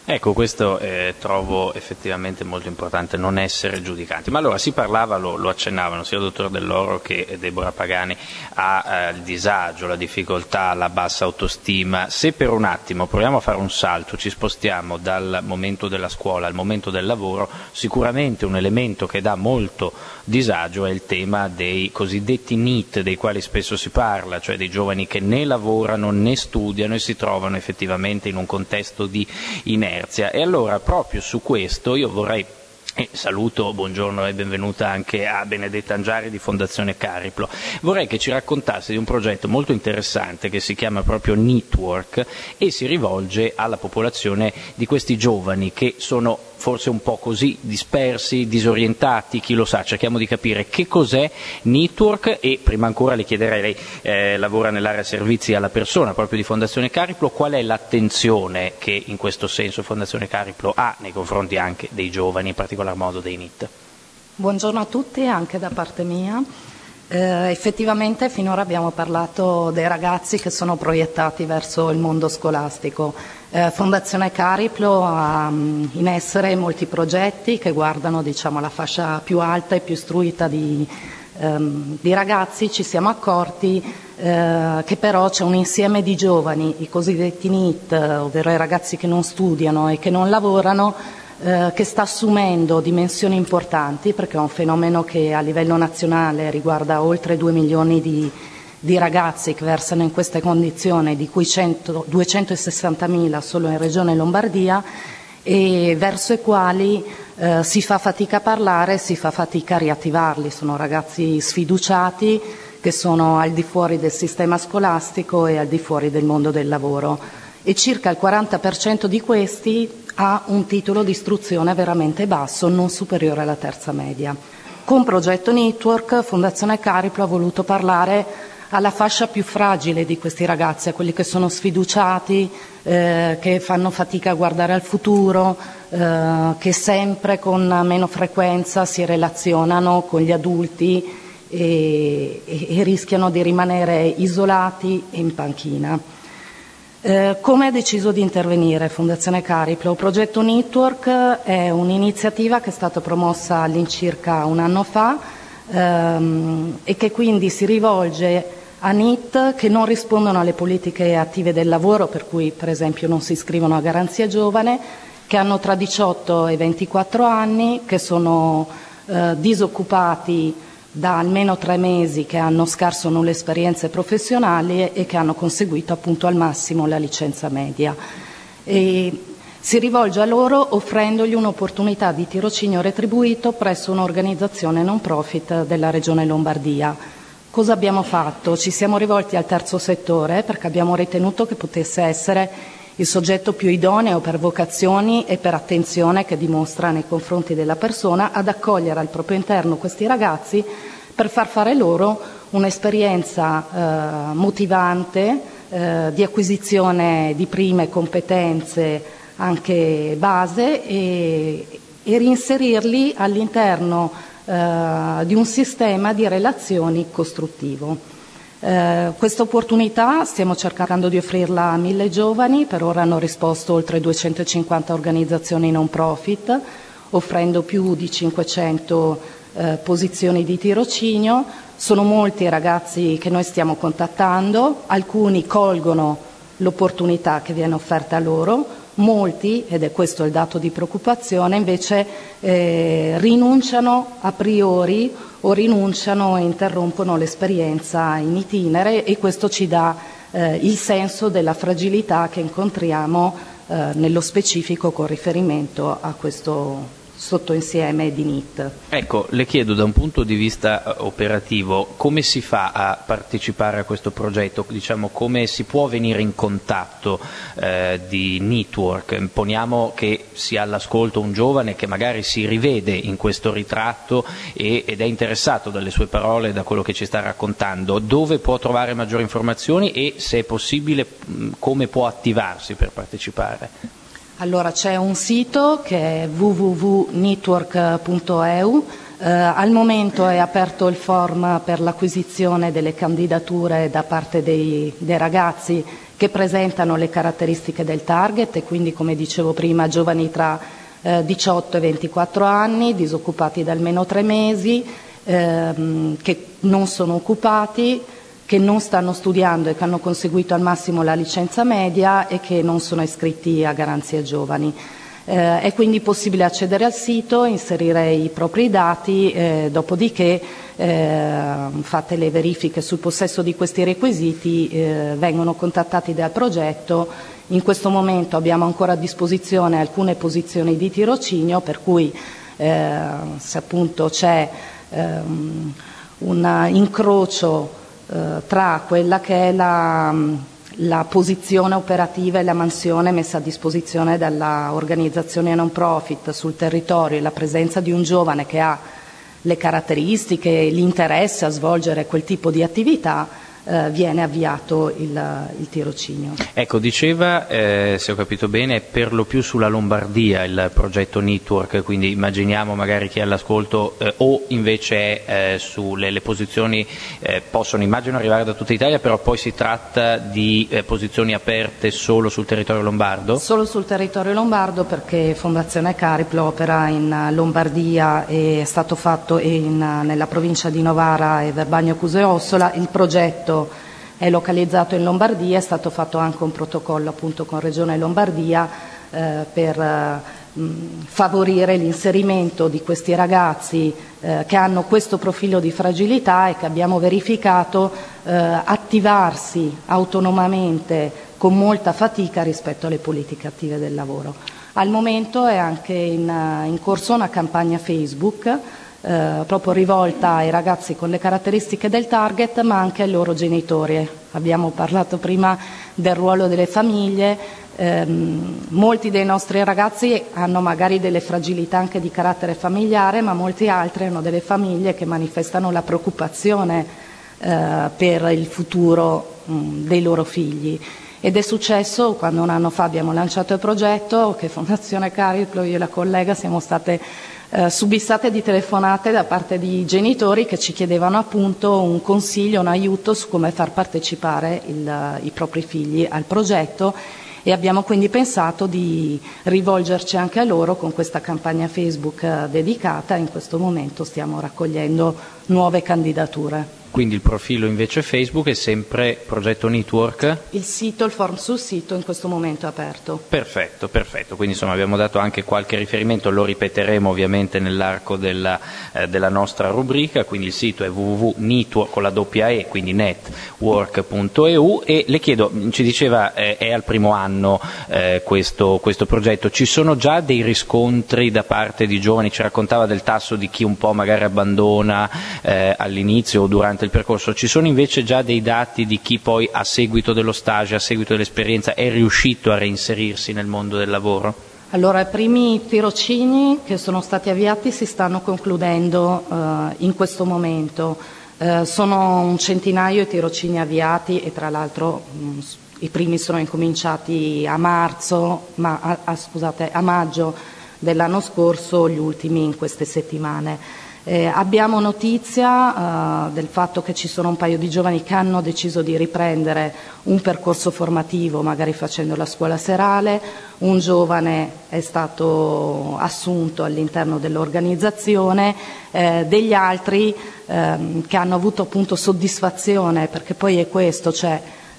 Ecco, questo eh, trovo effettivamente molto importante, non essere giudicanti. Ma allora si parlava, lo, lo accennavano sia il dottor Dell'Oro che Deborah Pagani, al eh, disagio, la difficoltà, la bassa autostima. Se per un attimo proviamo a fare un salto, ci spostiamo dal momento della scuola al momento del lavoro, sicuramente un elemento che dà molto disagio è il tema dei cosiddetti N E E T, dei quali spesso si parla, cioè dei giovani che né lavorano né studiano e si trovano effettivamente in un contesto di inerzia. E allora proprio su questo io vorrei E saluto, buongiorno e benvenuta anche a Benedetta Angiari di Fondazione Cariplo. Vorrei che ci raccontasse di un progetto molto interessante che si chiama proprio Network e si rivolge alla popolazione di questi giovani che sono forse un po' così dispersi, disorientati, chi lo sa. Cerchiamo di capire che cos'è Network e prima ancora le chiederei, lei eh, lavora nell'area servizi alla persona proprio di Fondazione Cariplo, qual è l'attenzione che in questo senso Fondazione Cariplo ha nei confronti anche dei giovani, in particolar modo dei N E E T? Buongiorno a tutti anche da parte mia. Eh, effettivamente finora abbiamo parlato dei ragazzi che sono proiettati verso il mondo scolastico. Eh, Fondazione Cariplo ha in essere molti progetti che guardano, diciamo, la fascia più alta e più istruita di, ehm, di ragazzi. Ci siamo accorti eh, che però c'è un insieme di giovani, i cosiddetti N E E T, ovvero i ragazzi che non studiano e che non lavorano, Eh, che sta assumendo dimensioni importanti, perché è un fenomeno che a livello nazionale riguarda oltre due milioni di, di ragazzi che versano in queste condizioni, di cui cento, duecentosessantamila solo in Regione Lombardia, e verso i quali eh, si fa fatica a parlare, si fa fatica a riattivarli. Sono ragazzi sfiduciati che sono al di fuori del sistema scolastico e al di fuori del mondo del lavoro, e circa il quaranta per cento di questi ha un titolo di istruzione veramente basso, non superiore alla terza media. Con Progetto Network, Fondazione Cariplo ha voluto parlare alla fascia più fragile di questi ragazzi, a quelli che sono sfiduciati, eh, che fanno fatica a guardare al futuro, eh, che sempre con meno frequenza si relazionano con gli adulti e, e, e rischiano di rimanere isolati e in panchina. Eh, come ha deciso di intervenire Fondazione Cariplo? Progetto Network è un'iniziativa che è stata promossa all'incirca un anno fa ehm, e che quindi si rivolge a N E E T che non rispondono alle politiche attive del lavoro, per cui per esempio non si iscrivono a Garanzia Giovane, che hanno tra diciotto e ventiquattro anni, che sono eh, disoccupati da almeno tre mesi, che hanno scarso o nulle esperienze professionali e che hanno conseguito appunto al massimo la licenza media. E si rivolge a loro offrendogli un'opportunità di tirocinio retribuito presso un'organizzazione non profit della Regione Lombardia. Cosa abbiamo fatto? Ci siamo rivolti al terzo settore perché abbiamo ritenuto che potesse essere il soggetto più idoneo per vocazioni e per attenzione che dimostra nei confronti della persona ad accogliere al proprio interno questi ragazzi per far fare loro un'esperienza eh, motivante eh, di acquisizione di prime competenze anche base e, e reinserirli all'interno eh, di un sistema di relazioni costruttivo. Eh, questa opportunità stiamo cercando di offrirla a mille giovani, per ora hanno risposto oltre duecentocinquanta organizzazioni non profit, offrendo più di cinquecento eh, posizioni di tirocinio. Sono molti i ragazzi che noi stiamo contattando, alcuni colgono l'opportunità che viene offerta a loro, molti, ed è questo il dato di preoccupazione, invece eh, rinunciano a priori o rinunciano e interrompono l'esperienza in itinere, e questo ci dà eh, il senso della fragilità che incontriamo eh, nello specifico con riferimento a questo sottoinsieme di N E E T. Ecco, le chiedo da un punto di vista operativo come si fa a partecipare a questo progetto, diciamo come si può venire in contatto eh, di Network. Poniamo che sia all'ascolto un giovane che magari si rivede in questo ritratto e, ed è interessato dalle sue parole, da quello che ci sta raccontando. Dove può trovare maggiori informazioni e, se è possibile, come può attivarsi per partecipare? Allora, c'è un sito che è w w w punto network punto e u, eh, al momento è aperto il form per l'acquisizione delle candidature da parte dei, dei ragazzi che che presentano le caratteristiche del target e quindi, come dicevo prima, giovani tra eh, diciotto e ventiquattro anni, disoccupati da almeno tre mesi, ehm, che non sono occupati, che non stanno studiando e che hanno conseguito al massimo la licenza media e che non sono iscritti a Garanzia Giovani. Eh, è quindi possibile accedere al sito, inserire i propri dati, eh, dopodiché eh, fatte le verifiche sul possesso di questi requisiti eh, vengono contattati dal progetto. In questo momento abbiamo ancora a disposizione alcune posizioni di tirocinio, per cui eh, se appunto c'è ehm, un incrocio tra quella che è la, la posizione operativa e la mansione messa a disposizione dalla organizzazione non profit sul territorio e la presenza di un giovane che ha le caratteristiche e l'interesse a svolgere quel tipo di attività, eh, viene avviato il, il tirocinio. Ecco, diceva, eh, se ho capito bene, per lo più sulla Lombardia il progetto Network, quindi immaginiamo magari chi è all'ascolto eh, o invece è eh, sulle le posizioni eh, possono immagino arrivare da tutta Italia, però poi si tratta di eh, posizioni aperte solo sul territorio lombardo? Solo sul territorio lombardo, perché Fondazione Cariplo opera in Lombardia e è stato fatto in, nella provincia di Novara e Verbagno Cusio-Ossola. Il progetto è localizzato in Lombardia, è stato fatto anche un protocollo appunto con Regione Lombardia eh, per eh, mh, favorire l'inserimento di questi ragazzi eh, che hanno questo profilo di fragilità e che abbiamo verificato eh, attivarsi autonomamente con molta fatica rispetto alle politiche attive del lavoro. Al momento è anche in, in corso una campagna Facebook Eh, proprio rivolta ai ragazzi con le caratteristiche del target, ma anche ai loro genitori. Abbiamo parlato prima del ruolo delle famiglie, ehm, molti dei nostri ragazzi hanno magari delle fragilità anche di carattere familiare, ma molti altri hanno delle famiglie che manifestano la preoccupazione eh, per il futuro mh, dei loro figli. Ed è successo quando un anno fa abbiamo lanciato il progetto che Fondazione Cariplo, io e la collega, siamo state eh, subissate di telefonate da parte di genitori che ci chiedevano appunto un consiglio, un aiuto su come far partecipare il, i propri figli al progetto, e abbiamo quindi pensato di rivolgerci anche a loro con questa campagna Facebook eh, dedicata. In questo momento stiamo raccogliendo nuove candidature. Quindi il profilo invece Facebook è sempre Progetto Network? Il sito, il form sul sito in questo momento è aperto. Perfetto, perfetto. Quindi insomma abbiamo dato anche qualche riferimento, lo ripeteremo ovviamente nell'arco della, eh, della nostra rubrica. Quindi il sito è w w w punto network con la doppia E, quindi network punto e u. E le chiedo, ci diceva eh, è al primo anno eh, questo, questo progetto, ci sono già dei riscontri da parte di giovani? Ci raccontava del tasso di chi un po' magari abbandona eh, all'inizio o durante il percorso, ci sono invece già dei dati di chi poi a seguito dello stage, a seguito dell'esperienza è riuscito a reinserirsi nel mondo del lavoro? Allora, i primi tirocini che sono stati avviati si stanno concludendo eh, in questo momento. Eh, sono un centinaio i tirocini avviati e tra l'altro mh, i primi sono incominciati a marzo, ma a, a, scusate, a maggio dell'anno scorso, gli ultimi in queste settimane. Eh, abbiamo notizia eh, del fatto che ci sono un paio di giovani che hanno deciso di riprendere un percorso formativo, magari facendo la scuola serale. Un giovane è stato assunto all'interno dell'organizzazione, eh, degli altri ehm, che hanno avuto appunto soddisfazione, perché poi è questo, cioè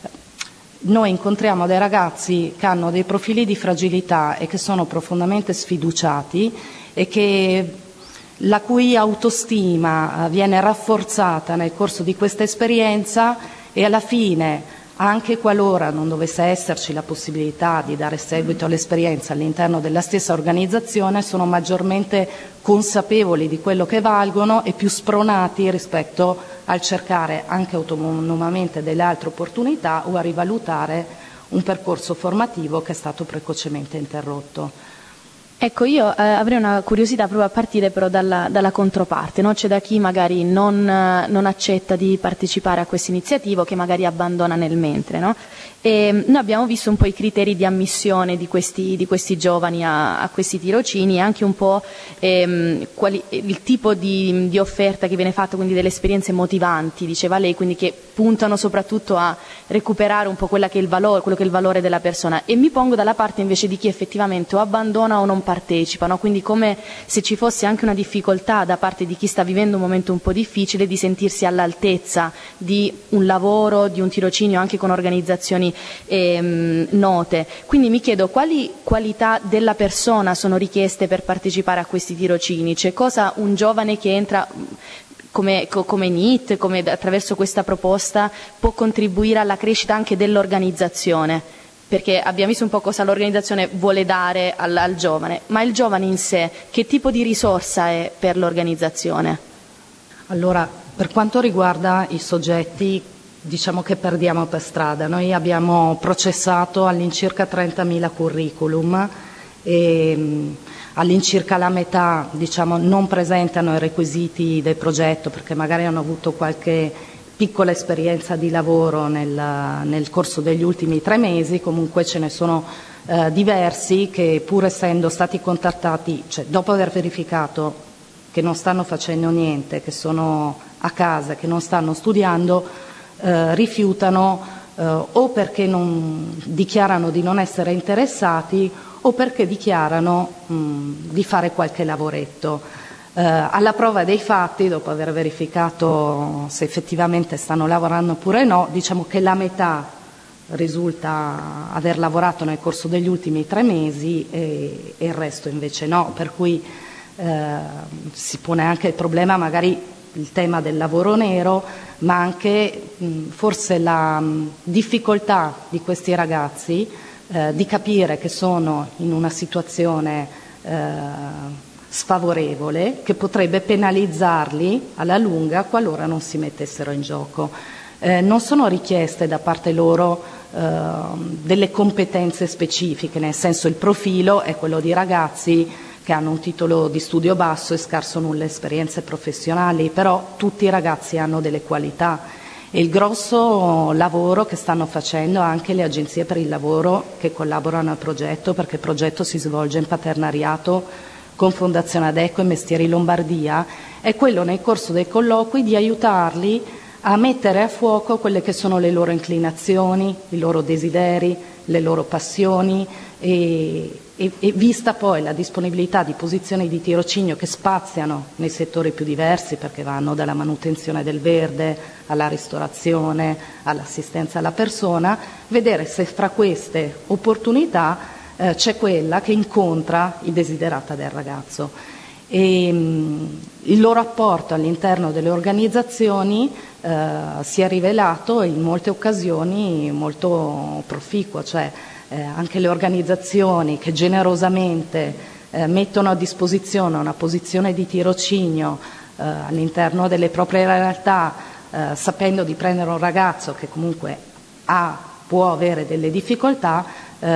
noi incontriamo dei ragazzi che hanno dei profili di fragilità e che sono profondamente sfiduciati e che la cui autostima viene rafforzata nel corso di questa esperienza, e alla fine, anche qualora non dovesse esserci la possibilità di dare seguito all'esperienza all'interno della stessa organizzazione, sono maggiormente consapevoli di quello che valgono e più spronati rispetto al cercare anche autonomamente delle altre opportunità o a rivalutare un percorso formativo che è stato precocemente interrotto. Ecco, io eh, avrei una curiosità proprio a partire però dalla, dalla controparte, no? C'è da chi magari non, non accetta di partecipare a questa iniziativa, che magari abbandona nel mentre, no? E noi abbiamo visto un po' i criteri di ammissione di questi, di questi giovani a, a questi tirocini e anche un po' ehm, quali, il tipo di, di offerta che viene fatta, quindi delle esperienze motivanti, diceva lei, quindi che puntano soprattutto a recuperare un po' quella che è il valore, quello che è il valore della persona, e mi pongo dalla parte invece di chi effettivamente o abbandona o non partecipa, no? Quindi come se ci fosse anche una difficoltà da parte di chi sta vivendo un momento un po' difficile di sentirsi all'altezza di un lavoro, di un tirocinio anche con organizzazioni ehm, note. Quindi mi chiedo quali qualità della persona sono richieste per partecipare a questi tirocini, cioè cosa un giovane che entra come, come N I T, come attraverso questa proposta può contribuire alla crescita anche dell'organizzazione, perché abbiamo visto un po' cosa l'organizzazione vuole dare al, al giovane, ma il giovane in sé che tipo di risorsa è per l'organizzazione? Allora, per quanto riguarda i soggetti, diciamo che perdiamo per strada. Noi abbiamo processato all'incirca trentamila curriculum e mh, all'incirca la metà, diciamo, non presentano i requisiti del progetto perché magari hanno avuto qualche piccola esperienza di lavoro nel, nel corso degli ultimi tre mesi. Comunque ce ne sono eh, diversi che, pur essendo stati contattati, cioè dopo aver verificato che non stanno facendo niente, che sono a casa, che non stanno studiando, Eh, rifiutano eh, o perché non, dichiarano di non essere interessati o perché dichiarano mh, di fare qualche lavoretto. Eh, alla prova dei fatti, dopo aver verificato se effettivamente stanno lavorando oppure no, diciamo che la metà risulta aver lavorato nel corso degli ultimi tre mesi e, e il resto invece no, per cui eh, si pone anche il problema, magari il tema del lavoro nero, ma anche mh, forse la mh, difficoltà di questi ragazzi eh, di capire che sono in una situazione eh, sfavorevole che potrebbe penalizzarli alla lunga qualora non si mettessero in gioco. Eh, non sono richieste da parte loro eh, delle competenze specifiche, nel senso il profilo è quello di ragazzi che hanno un titolo di studio basso e scarso nulle esperienze professionali, però tutti i ragazzi hanno delle qualità e il grosso lavoro che stanno facendo anche le agenzie per il lavoro che collaborano al progetto, perché il progetto si svolge in partenariato con Fondazione Adeco e Mestieri Lombardia, è quello nel corso dei colloqui di aiutarli a mettere a fuoco quelle che sono le loro inclinazioni, i loro desideri, le loro passioni e, e, e vista poi la disponibilità di posizioni di tirocinio che spaziano nei settori più diversi, perché vanno dalla manutenzione del verde alla ristorazione, all'assistenza alla persona, vedere se fra queste opportunità eh, c'è quella che incontra i desiderata del ragazzo. E, mh, il loro apporto all'interno delle organizzazioni eh, si è rivelato in molte occasioni molto proficuo, cioè eh, anche le organizzazioni che generosamente eh, mettono a disposizione una posizione di tirocinio eh, all'interno delle proprie realtà, eh, sapendo di prendere un ragazzo che comunque ha, può avere delle difficoltà,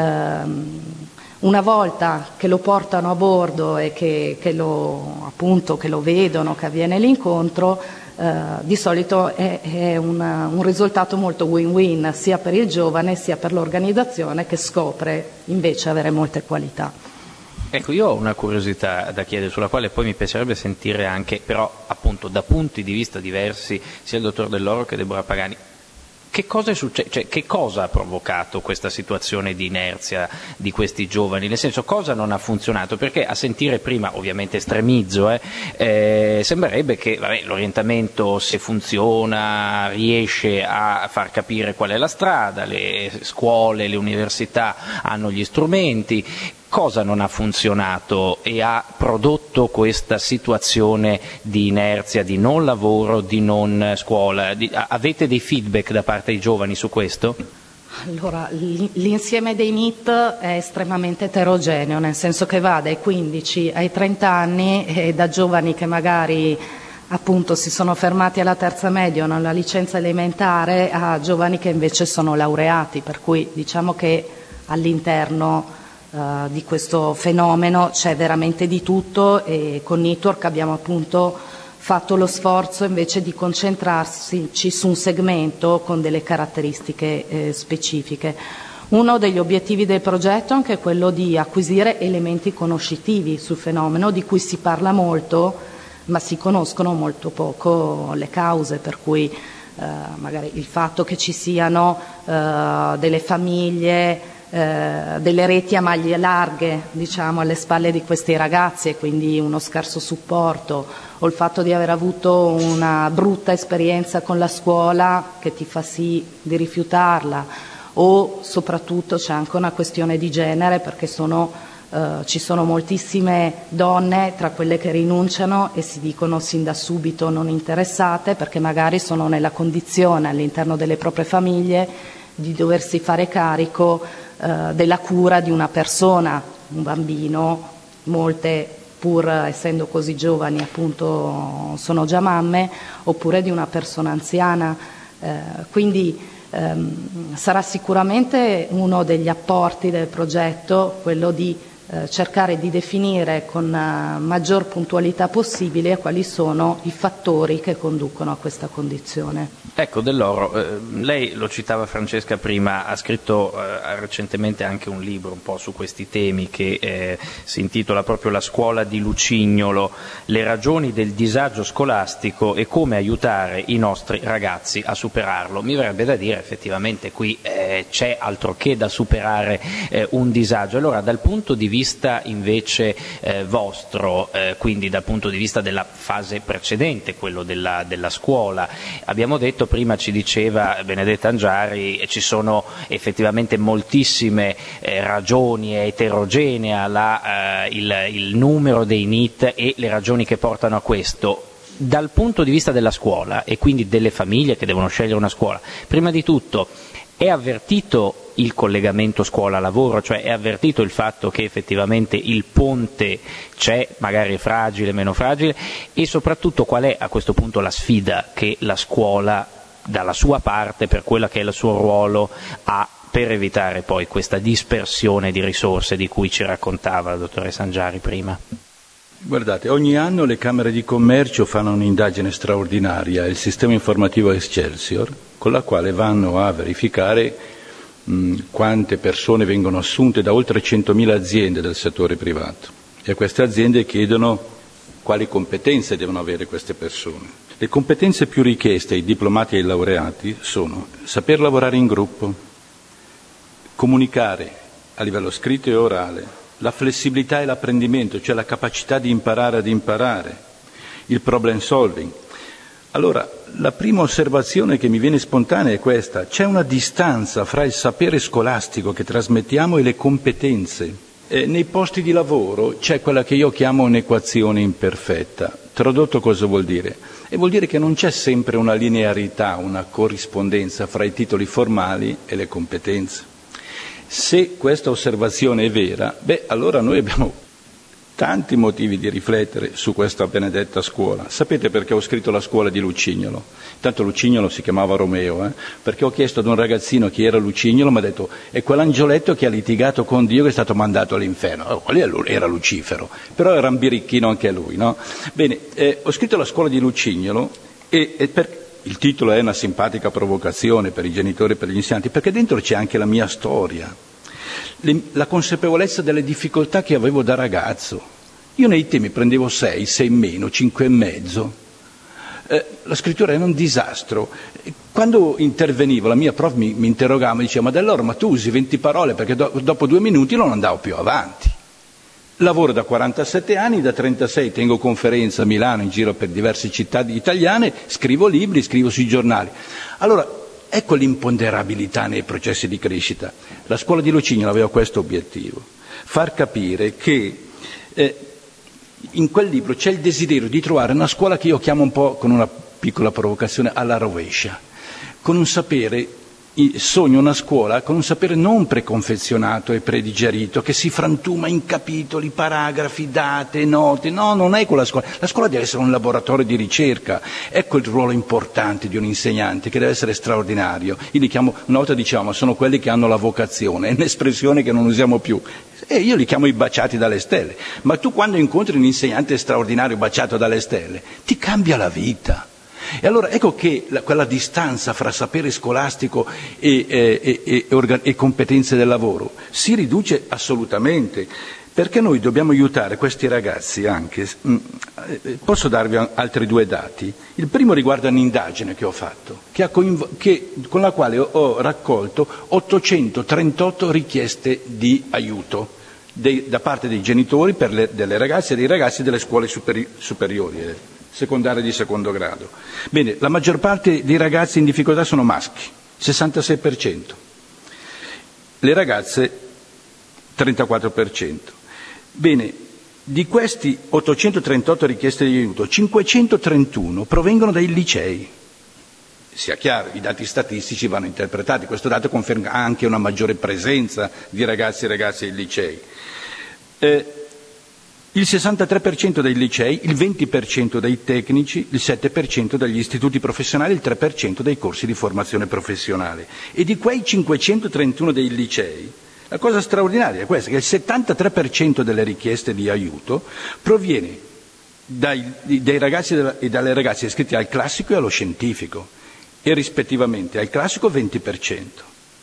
ehm, una volta che lo portano a bordo e che, che, lo, appunto, che lo vedono, che avviene l'incontro, eh, di solito è, è una, un risultato molto win-win sia per il giovane sia per l'organizzazione, che scopre invece avere molte qualità. Ecco, io ho una curiosità da chiedere, sulla quale poi mi piacerebbe sentire anche, però appunto da punti di vista diversi, sia il dottor Dell'Oro che Deborah Pagani. Che cosa è successo? Cioè, che cosa ha provocato questa situazione di inerzia di questi giovani? Nel senso, cosa non ha funzionato? Perché a sentire prima, ovviamente estremizzo, eh, eh, sembrerebbe che vabbè, l'orientamento, se funziona, riesce a far capire qual è la strada, le scuole, le università hanno gli strumenti. Cosa non ha funzionato e ha prodotto questa situazione di inerzia, di non lavoro, di non scuola? Di, avete dei feedback da parte dei giovani su questo? Allora, l'insieme dei N I T è estremamente eterogeneo, nel senso che va dai quindici ai trenta anni e da giovani che magari appunto si sono fermati alla terza media o alla licenza elementare a giovani che invece sono laureati, per cui diciamo che all'interno uh, di questo fenomeno c'è veramente di tutto, e con Network abbiamo appunto fatto lo sforzo invece di concentrarsi su un segmento con delle caratteristiche eh, specifiche. Uno degli obiettivi del progetto è anche quello di acquisire elementi conoscitivi sul fenomeno, di cui si parla molto, ma si conoscono molto poco le cause, per cui eh, magari il fatto che ci siano eh, delle famiglie, Eh, delle reti a maglie larghe, diciamo, alle spalle di questi ragazzi, e quindi uno scarso supporto, o il fatto di aver avuto una brutta esperienza con la scuola che ti fa sì di rifiutarla, o soprattutto c'è anche una questione di genere, perché sono, eh, ci sono moltissime donne tra quelle che rinunciano e si dicono sin da subito non interessate, perché magari sono nella condizione all'interno delle proprie famiglie di doversi fare carico della cura di una persona, un bambino, molte pur essendo così giovani appunto sono già mamme, oppure di una persona anziana, eh, quindi ehm, sarà sicuramente uno degli apporti del progetto quello di eh, cercare di definire con uh, maggior puntualità possibile quali sono i fattori che conducono a questa condizione. Ecco, Dell'Oro, eh, lei lo citava Francesca prima, ha scritto eh, recentemente anche un libro un po' su questi temi che eh, si intitola proprio La scuola di Lucignolo, le ragioni del disagio scolastico e come aiutare i nostri ragazzi a superarlo. Mi verrebbe da dire effettivamente qui eh, c'è altro che da superare eh, un disagio. Allora, dal punto di vista invece eh, vostro, eh, quindi dal punto di vista della fase precedente, quello della, della scuola, abbiamo detto, prima ci diceva Benedetta Angiari, ci sono effettivamente moltissime eh, ragioni, è eterogenea la, eh, il, il numero dei N I T e le ragioni che portano a questo. Dal punto di vista della scuola e quindi delle famiglie che devono scegliere una scuola, prima di tutto è avvertito il collegamento scuola-lavoro, cioè è avvertito il fatto che effettivamente il ponte c'è, magari è fragile, meno fragile, e soprattutto qual è a questo punto la sfida che la scuola dalla sua parte, per quella che è il suo ruolo, ha per evitare poi questa dispersione di risorse di cui ci raccontava la dottoressa Angiari prima? Guardate, ogni anno le Camere di Commercio fanno un'indagine straordinaria, il sistema informativo Excelsior, con la quale vanno a verificare mh, quante persone vengono assunte da oltre centomila aziende del settore privato, e a queste aziende chiedono quali competenze devono avere queste persone. Le competenze più richieste ai diplomati e ai laureati sono saper lavorare in gruppo, comunicare a livello scritto e orale, la flessibilità e l'apprendimento, cioè la capacità di imparare ad imparare, il problem solving. Allora, la prima osservazione che mi viene spontanea è questa: c'è una distanza fra il sapere scolastico che trasmettiamo e le competenze. Eh, nei posti di lavoro c'è quella che io chiamo un'equazione imperfetta. Tradotto cosa vuol dire? E vuol dire che non c'è sempre una linearità, una corrispondenza fra i titoli formali e le competenze. Se questa osservazione è vera, beh, allora noi abbiamo tanti motivi di riflettere su questa benedetta scuola. Sapete perché ho scritto La scuola di Lucignolo? Intanto Lucignolo si chiamava Romeo, eh? perché ho chiesto ad un ragazzino chi era Lucignolo, mi ha detto è quell'angioletto che ha litigato con Dio che è stato mandato all'inferno. Oh, quello era Lucifero, però era un birichino anche lui, no? Bene, eh, ho scritto La scuola di Lucignolo e, e per... il titolo è una simpatica provocazione per i genitori e per gli insegnanti, perché dentro c'è anche la mia storia, le, la consapevolezza delle difficoltà che avevo da ragazzo. Io nei temi prendevo sei, sei meno, cinque e mezzo. Eh, la scrittura era un disastro. Quando intervenivo la mia prof mi, mi interrogava, mi diceva ma Dell'Oro, ma tu usi venti parole, perché do, dopo due minuti non andavo più avanti. Lavoro da quarantasette anni, da trentasei tengo conferenze a Milano, in giro per diverse città italiane, scrivo libri, scrivo sui giornali. Allora, ecco l'imponderabilità nei processi di crescita. La scuola di Lucignolo aveva questo obiettivo, far capire che eh, in quel libro c'è il desiderio di trovare una scuola che io chiamo un po', con una piccola provocazione, alla rovescia, con un sapere. Sogno una scuola con un sapere non preconfezionato e predigerito, che si frantuma in capitoli, paragrafi, date, note. No, non è quella scuola. La scuola deve essere un laboratorio di ricerca. Ecco il ruolo importante di un insegnante, che deve essere straordinario. Io li chiamo, una volta dicevamo, sono quelli che hanno la vocazione, è un'espressione che non usiamo più. E io li chiamo i baciati dalle stelle. Ma tu quando incontri un insegnante straordinario baciato dalle stelle, ti cambia la vita. E allora ecco che la, quella distanza fra sapere scolastico e, e, e, e, organ- e competenze del lavoro si riduce assolutamente, perché noi dobbiamo aiutare questi ragazzi anche. Posso darvi altri due dati? Il primo riguarda un'indagine che ho fatto, che ha coinv- che, con la quale ho, ho raccolto ottocentotrentotto richieste di aiuto dei, da parte dei genitori per le, delle ragazze e dei ragazzi delle scuole superi- superiori. Eh. secondarie di secondo grado. Bene, la maggior parte dei ragazzi in difficoltà sono maschi, sessantasei per cento. Le ragazze, trentaquattro per cento. Bene, di questi ottocentotrentotto richieste di aiuto, cinquecentotrentuno provengono dai licei. Sia chiaro, i dati statistici vanno interpretati, questo dato conferma anche una maggiore presenza di ragazzi e ragazze ai licei. Eh, Il sessantatré per cento dei licei, il venti per cento dei tecnici, il sette per cento degli istituti professionali, il tre per cento dei corsi di formazione professionale. E di quei cinquecentotrentuno dei licei, la cosa straordinaria è questa, che il settantatré per cento delle richieste di aiuto proviene dai, dai ragazzi e dalle ragazze iscritti al classico e allo scientifico, e rispettivamente al classico venti per cento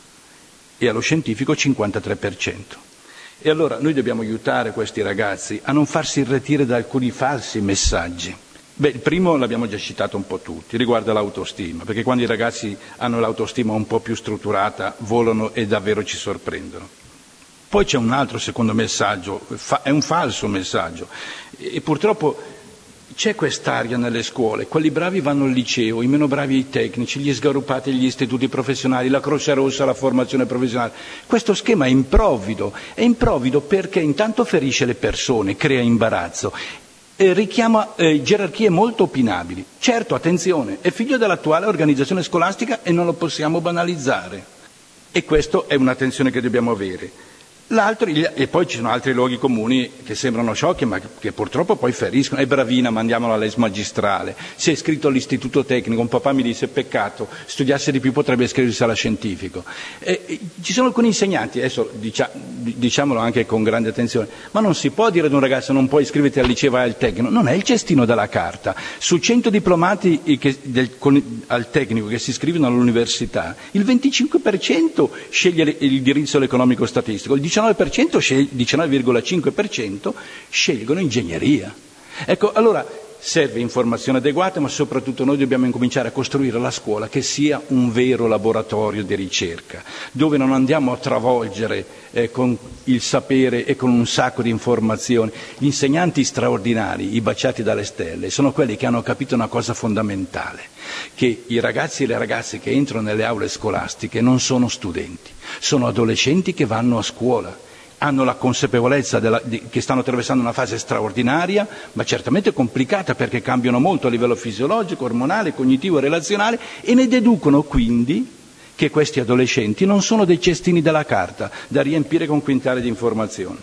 e allo scientifico cinquantatré per cento. E allora noi dobbiamo aiutare questi ragazzi a non farsi irretire da alcuni falsi messaggi. Beh, il primo l'abbiamo già citato un po' tutti, riguarda l'autostima, perché quando i ragazzi hanno l'autostima un po' più strutturata, volano e davvero ci sorprendono. Poi c'è un altro secondo messaggio, fa- è un falso messaggio, e purtroppo c'è quest'aria nelle scuole, quelli bravi vanno al liceo, i meno bravi ai tecnici, gli sgarrupati agli istituti professionali, la Croce Rossa alla formazione professionale. Questo schema è improvvido, è improvvido perché intanto ferisce le persone, crea imbarazzo, eh, richiama eh, gerarchie molto opinabili. Certo, attenzione, è figlio dell'attuale organizzazione scolastica e non lo possiamo banalizzare. E questa è un'attenzione che dobbiamo avere. L'altro, e poi ci sono altri luoghi comuni che sembrano sciocchi ma che purtroppo poi feriscono. È bravina, mandiamola all'es magistrale, si è iscritto all'istituto tecnico, un papà mi disse peccato, studiasse di più potrebbe iscriversi alla scientifico. E, e, ci sono alcuni insegnanti, adesso dicia, diciamolo anche con grande attenzione, ma non si può dire ad un ragazzo non puoi iscriverti al liceo, vai al tecnico, non è il cestino della carta. Su cento diplomati che, del, con, al tecnico che si iscrivono all'università, il venticinque per cento sceglie il diritto economico statistico, il diciannove per cento, diciannove virgola cinque per cento scelgono ingegneria. Ecco, allora serve informazione adeguata, ma soprattutto noi dobbiamo incominciare a costruire la scuola che sia un vero laboratorio di ricerca, dove non andiamo a travolgere eh, con il sapere e con un sacco di informazioni. Gli insegnanti straordinari, i baciati dalle stelle, sono quelli che hanno capito una cosa fondamentale, che i ragazzi e le ragazze che entrano nelle aule scolastiche non sono studenti, sono adolescenti che vanno a scuola, hanno la consapevolezza della, di, che stanno attraversando una fase straordinaria, ma certamente complicata perché cambiano molto a livello fisiologico, ormonale, cognitivo e relazionale, e ne deducono quindi che questi adolescenti non sono dei cestini della carta da riempire con quintali di informazioni.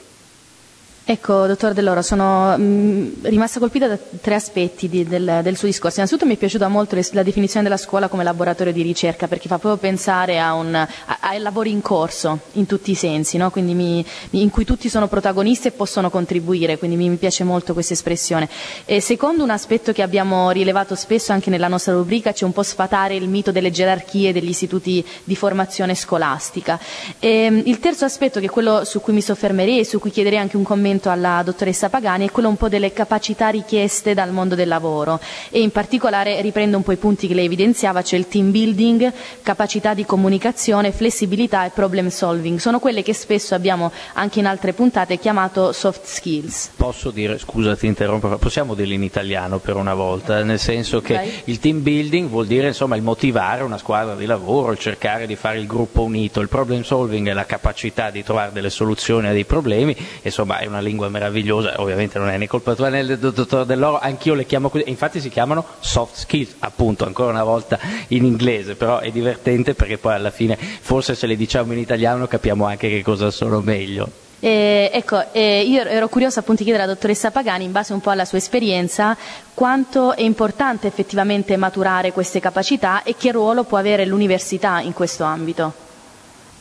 Ecco, dottor Dell'Oro, sono mh, rimasta colpita da tre aspetti di, del, del suo discorso. Innanzitutto mi è piaciuta molto le, la definizione della scuola come laboratorio di ricerca, perché fa proprio pensare a, un, a, a lavori in corso in tutti i sensi, no? Quindi mi, in cui tutti sono protagonisti e possono contribuire, quindi mi, mi piace molto questa espressione. E secondo, un aspetto che abbiamo rilevato spesso anche nella nostra rubrica, c'è un po' sfatare il mito delle gerarchie degli istituti di formazione scolastica. E, il terzo aspetto, che è quello su cui mi soffermerei e su cui chiederei anche un commento alla dottoressa Pagani, è quello un po' delle capacità richieste dal mondo del lavoro, e in particolare riprendo un po' i punti che lei evidenziava, cioè il team building, capacità di comunicazione, flessibilità e problem solving. Sono quelle che spesso abbiamo anche in altre puntate chiamato soft skills. Posso dire, scusa ti interrompo, possiamo dirlo in italiano per una volta, nel senso che Vai. Il team building vuol dire insomma il motivare una squadra di lavoro, il cercare di fare il gruppo unito, il problem solving è la capacità di trovare delle soluzioni a dei problemi, insomma è una lingua meravigliosa, ovviamente non è né colpa tua né del dottor Dell'Oro, anch'io le chiamo così, infatti si chiamano soft skills, appunto, ancora una volta in inglese, però è divertente perché poi alla fine forse se le diciamo in italiano capiamo anche che cosa sono meglio. Eh, ecco, eh, io ero curiosa appunto di chiedere alla dottoressa Pagani, in base un po' alla sua esperienza, quanto è importante effettivamente maturare queste capacità e che ruolo può avere l'università in questo ambito.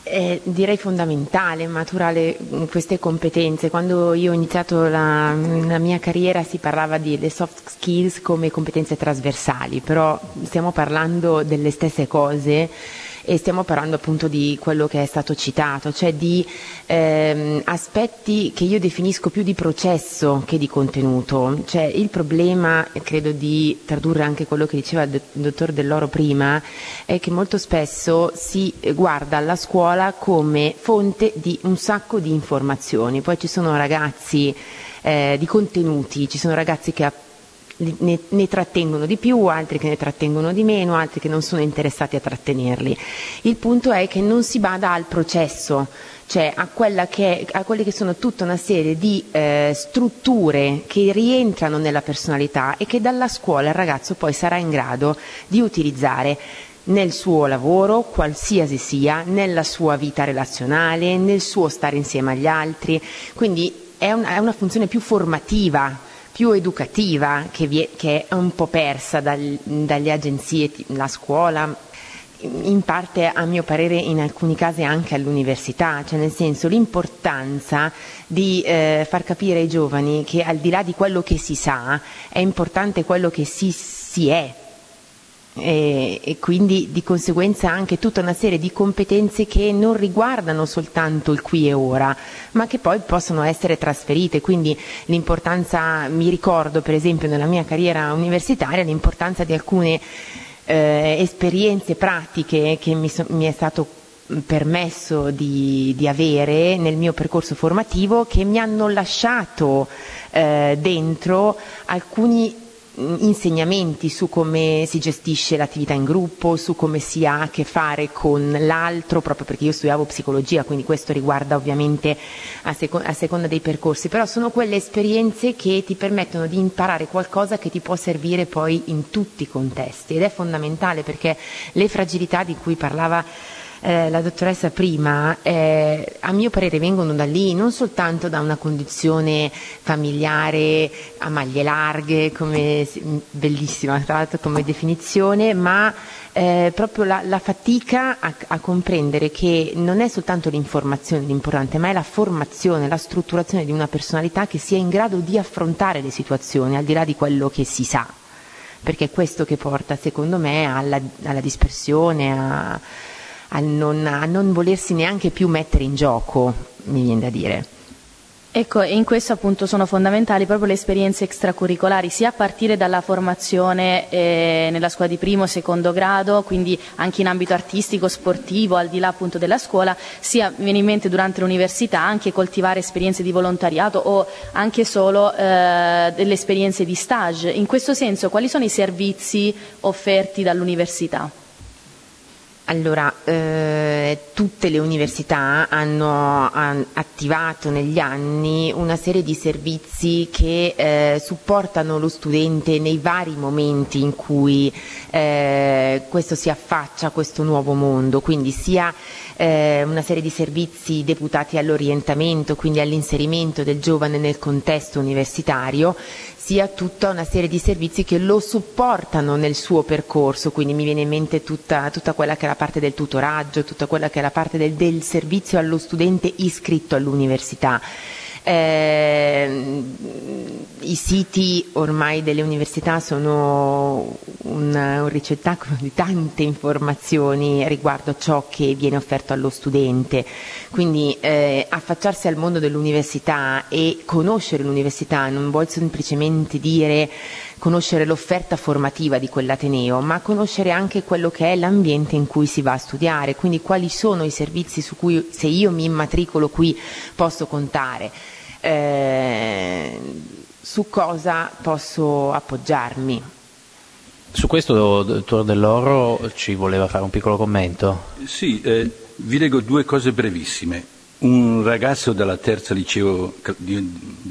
È, direi fondamentale maturare queste competenze. Quando io ho iniziato la, la mia carriera si parlava di le soft skills come competenze trasversali, però stiamo parlando delle stesse cose e stiamo parlando appunto di quello che è stato citato, cioè di ehm, aspetti che io definisco più di processo che di contenuto. Cioè il problema, credo di tradurre anche quello che diceva il dottor Dell'Oro prima, è che molto spesso si guarda alla scuola come fonte di un sacco di informazioni, poi ci sono ragazzi eh, di contenuti, ci sono ragazzi che Ne, ne trattengono di più, altri che ne trattengono di meno, altri che non sono interessati a trattenerli. Il punto è che non si bada al processo, cioè a, quella che, a quelle che sono tutta una serie di eh, strutture che rientrano nella personalità e che dalla scuola il ragazzo poi sarà in grado di utilizzare nel suo lavoro, qualsiasi sia, nella sua vita relazionale, nel suo stare insieme agli altri. Quindi è, un, è una funzione più formativa, più educativa, che, vi è, che è un po' persa dal, dalle agenzie, la scuola, in parte a mio parere in alcuni casi anche all'università, cioè nel senso l'importanza di eh, far capire ai giovani che al di là di quello che si sa è importante quello che si, si è. E, e quindi di conseguenza anche tutta una serie di competenze che non riguardano soltanto il qui e ora, ma che poi possono essere trasferite. Quindi l'importanza, mi ricordo per esempio nella mia carriera universitaria, l'importanza di alcune eh, esperienze pratiche che mi, so, mi è stato permesso di, di avere nel mio percorso formativo, che mi hanno lasciato eh, dentro alcuni insegnamenti su come si gestisce l'attività in gruppo, su come si ha a che fare con l'altro, proprio perché io studiavo psicologia, quindi questo riguarda ovviamente a, seco- a seconda dei percorsi, però sono quelle esperienze che ti permettono di imparare qualcosa che ti può servire poi in tutti i contesti, ed è fondamentale perché le fragilità di cui parlava Eh, la dottoressa prima, eh, a mio parere vengono da lì, non soltanto da una condizione familiare a maglie larghe, come, bellissima tra l'altro come definizione, ma eh, proprio la, la fatica a, a comprendere che non è soltanto l'informazione l'importante, ma è la formazione, la strutturazione di una personalità che sia in grado di affrontare le situazioni al di là di quello che si sa, perché è questo che porta secondo me alla, alla dispersione, a A non, a non volersi neanche più mettere in gioco, mi viene da dire. Ecco, e in questo appunto sono fondamentali proprio le esperienze extracurricolari, sia a partire dalla formazione eh, nella scuola di primo, secondo grado, quindi anche in ambito artistico, sportivo, al di là appunto della scuola, sia mi viene in mente durante l'università anche coltivare esperienze di volontariato o anche solo eh, delle esperienze di stage. In questo senso, quali sono i servizi offerti dall'università? Allora, eh, tutte le università hanno, hanno attivato negli anni una serie di servizi che eh, supportano lo studente nei vari momenti in cui eh, questo si affaccia a questo nuovo mondo, quindi sia eh, una serie di servizi deputati all'orientamento, quindi all'inserimento del giovane nel contesto universitario, sia tutta una serie di servizi che lo supportano nel suo percorso, quindi mi viene in mente tutta, tutta quella che è la parte del tutoraggio, tutta quella che è la parte del, del servizio allo studente iscritto all'università. Eh, i siti ormai delle università sono un, un ricettacolo di tante informazioni riguardo a ciò che viene offerto allo studente, quindi eh, affacciarsi al mondo dell'università e conoscere l'università non vuol semplicemente dire conoscere l'offerta formativa di quell'ateneo, ma conoscere anche quello che è l'ambiente in cui si va a studiare, quindi quali sono i servizi su cui, se io mi immatricolo qui, posso contare, eh, su cosa posso appoggiarmi. Su questo, dottor Dell'Oro, ci voleva fare un piccolo commento? Sì, eh, vi leggo due cose brevissime. Un ragazzo della terza liceo di,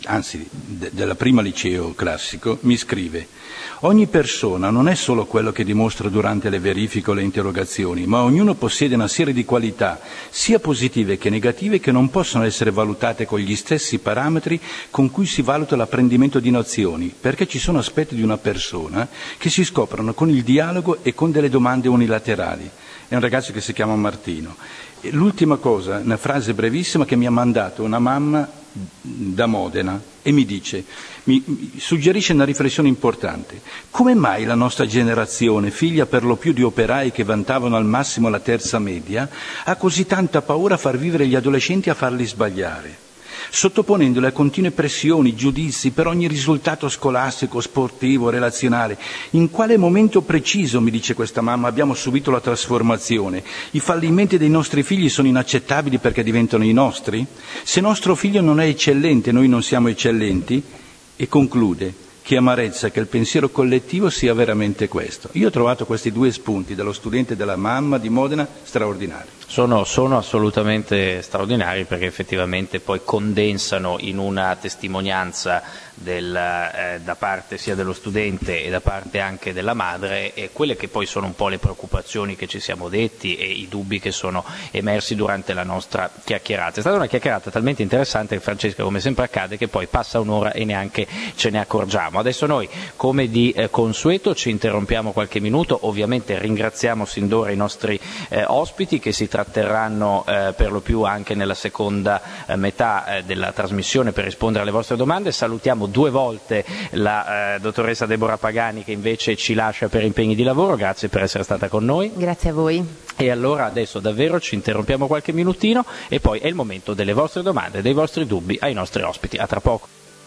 anzi de- della prima liceo classico, mi scrive: ogni persona non è solo quello che dimostra durante le verifiche o le interrogazioni, ma ognuno possiede una serie di qualità, sia positive che negative, che non possono essere valutate con gli stessi parametri con cui si valuta l'apprendimento di nozioni, perché ci sono aspetti di una persona che si scoprono con il dialogo e con delle domande unilaterali. È un ragazzo che si chiama Martino. E l'ultima cosa, una frase brevissima che mi ha mandato una mamma da Modena e mi dice, mi, mi suggerisce una riflessione importante: come mai la nostra generazione, figlia per lo più di operai che vantavano al massimo la terza media, ha così tanta paura a far vivere gli adolescenti, a farli sbagliare, sottoponendoli a continue pressioni, giudizi per ogni risultato scolastico, sportivo, relazionale? In quale momento preciso, mi dice questa mamma, abbiamo subito la trasformazione? I fallimenti dei nostri figli sono inaccettabili perché diventano i nostri? Se nostro figlio non è eccellente, noi non siamo eccellenti? E conclude: che amarezza che il pensiero collettivo sia veramente questo. Io ho trovato questi due spunti, dello studente e della mamma di Modena, straordinari. Sono, sono assolutamente straordinari, perché effettivamente poi condensano in una testimonianza del, eh, da parte sia dello studente e da parte anche della madre, e quelle che poi sono un po' le preoccupazioni che ci siamo detti e i dubbi che sono emersi durante la nostra chiacchierata. È stata una chiacchierata talmente interessante, Francesca, come sempre accade, che poi passa un'ora e neanche ce ne accorgiamo. Adesso noi, come di eh, consueto, ci interrompiamo qualche minuto. Ovviamente ringraziamo sin d'ora i nostri eh, ospiti, che si tratterranno eh, per lo più anche nella seconda eh, metà eh, della trasmissione per rispondere alle vostre domande. Salutiamo due volte la eh, dottoressa Deborah Pagani, che invece ci lascia per impegni di lavoro. Grazie per essere stata con noi. Grazie a voi. E allora adesso davvero ci interrompiamo qualche minutino e poi è il momento delle vostre domande, dei vostri dubbi ai nostri ospiti. A tra poco.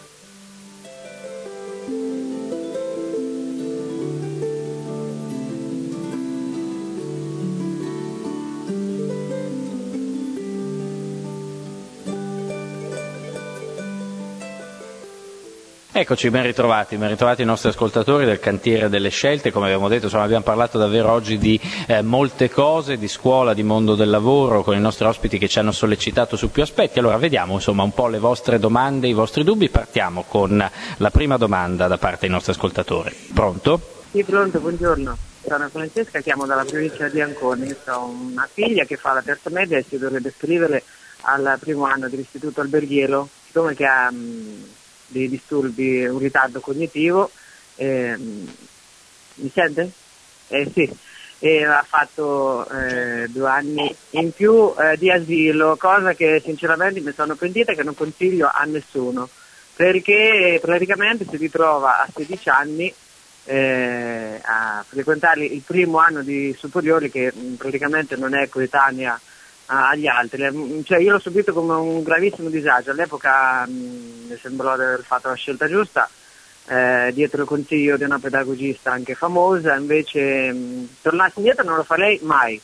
Eccoci, ben ritrovati, ben ritrovati i nostri ascoltatori del Cantiere delle Scelte. Come abbiamo detto, insomma, abbiamo parlato davvero oggi di eh, molte cose, di scuola, di mondo del lavoro, con i nostri ospiti che ci hanno sollecitato su più aspetti. Allora vediamo insomma un po' le vostre domande, i vostri dubbi. Partiamo con la prima domanda da parte dei nostri ascoltatori. Pronto? Sì, pronto, buongiorno. Sono Francesca, chiamo dalla provincia di Ancona. Io ho una figlia che fa la terza media e si dovrebbe iscrivere al primo anno dell'istituto alberghiero, siccome che ha mh, dei disturbi, un ritardo cognitivo, eh, mi sente? Eh sì, e ha fatto eh, due anni in più eh, di asilo, cosa che sinceramente mi sono pentita e che non consiglio a nessuno, perché praticamente si ritrova a sedici anni eh, a frequentare il primo anno di superiori, che mh, praticamente non è coetanea agli altri. Cioè, io l'ho subito come un gravissimo disagio. All'epoca mh, mi sembrò di aver fatto la scelta giusta, eh, dietro il consiglio di una pedagogista anche famosa. Invece mh, tornassi indietro non lo farei mai,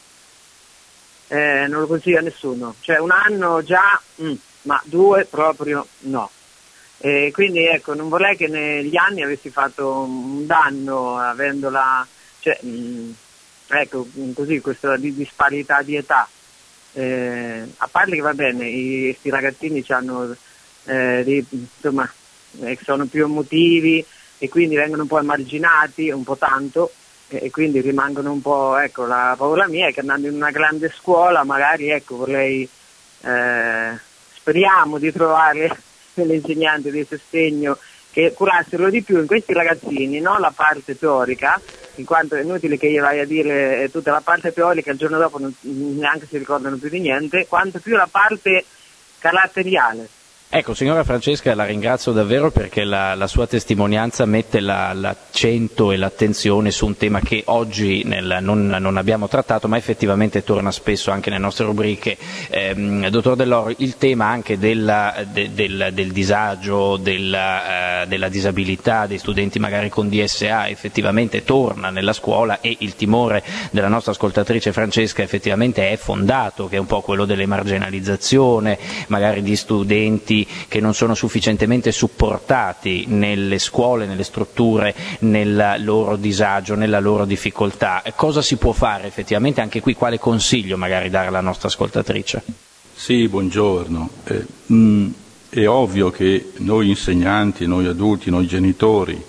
eh, non lo consiglio a nessuno. Cioè, un anno già, mh, ma due proprio no. E quindi ecco, non vorrei che negli anni avessi fatto un danno avendola, cioè, mh, ecco, così, questa disparità di età. Eh, a parte che va bene, questi ragazzini hanno eh, dei, insomma, eh, sono più emotivi e quindi vengono un po' emarginati, un po' tanto, eh, e quindi rimangono un po', ecco, la paura mia è che andando in una grande scuola magari, ecco, vorrei, eh, speriamo di trovare delle insegnanti di sostegno che curassero di più in questi ragazzini, no? La parte teorica, in quanto è inutile che gli vai a dire tutta la parte teorica, il giorno dopo non, neanche si ricordano più di niente, quanto più la parte caratteriale. Ecco, signora Francesca, la ringrazio davvero, perché la, la sua testimonianza mette la, l'accento e l'attenzione su un tema che oggi nel, non, non abbiamo trattato, ma effettivamente torna spesso anche nelle nostre rubriche. Eh, dottor Dell'Oro, il tema anche della, de, del, del disagio, della, uh, della disabilità dei studenti magari con D S A effettivamente torna nella scuola, e il timore della nostra ascoltatrice Francesca effettivamente è fondato, che è un po' quello dell'emarginalizzazione, magari di studenti che non sono sufficientemente supportati nelle scuole, nelle strutture, nel loro disagio, nella loro difficoltà. Cosa si può fare effettivamente? Anche qui quale consiglio magari dare alla nostra ascoltatrice? Sì, buongiorno. Eh, mh, è ovvio che noi insegnanti, noi adulti, noi genitori,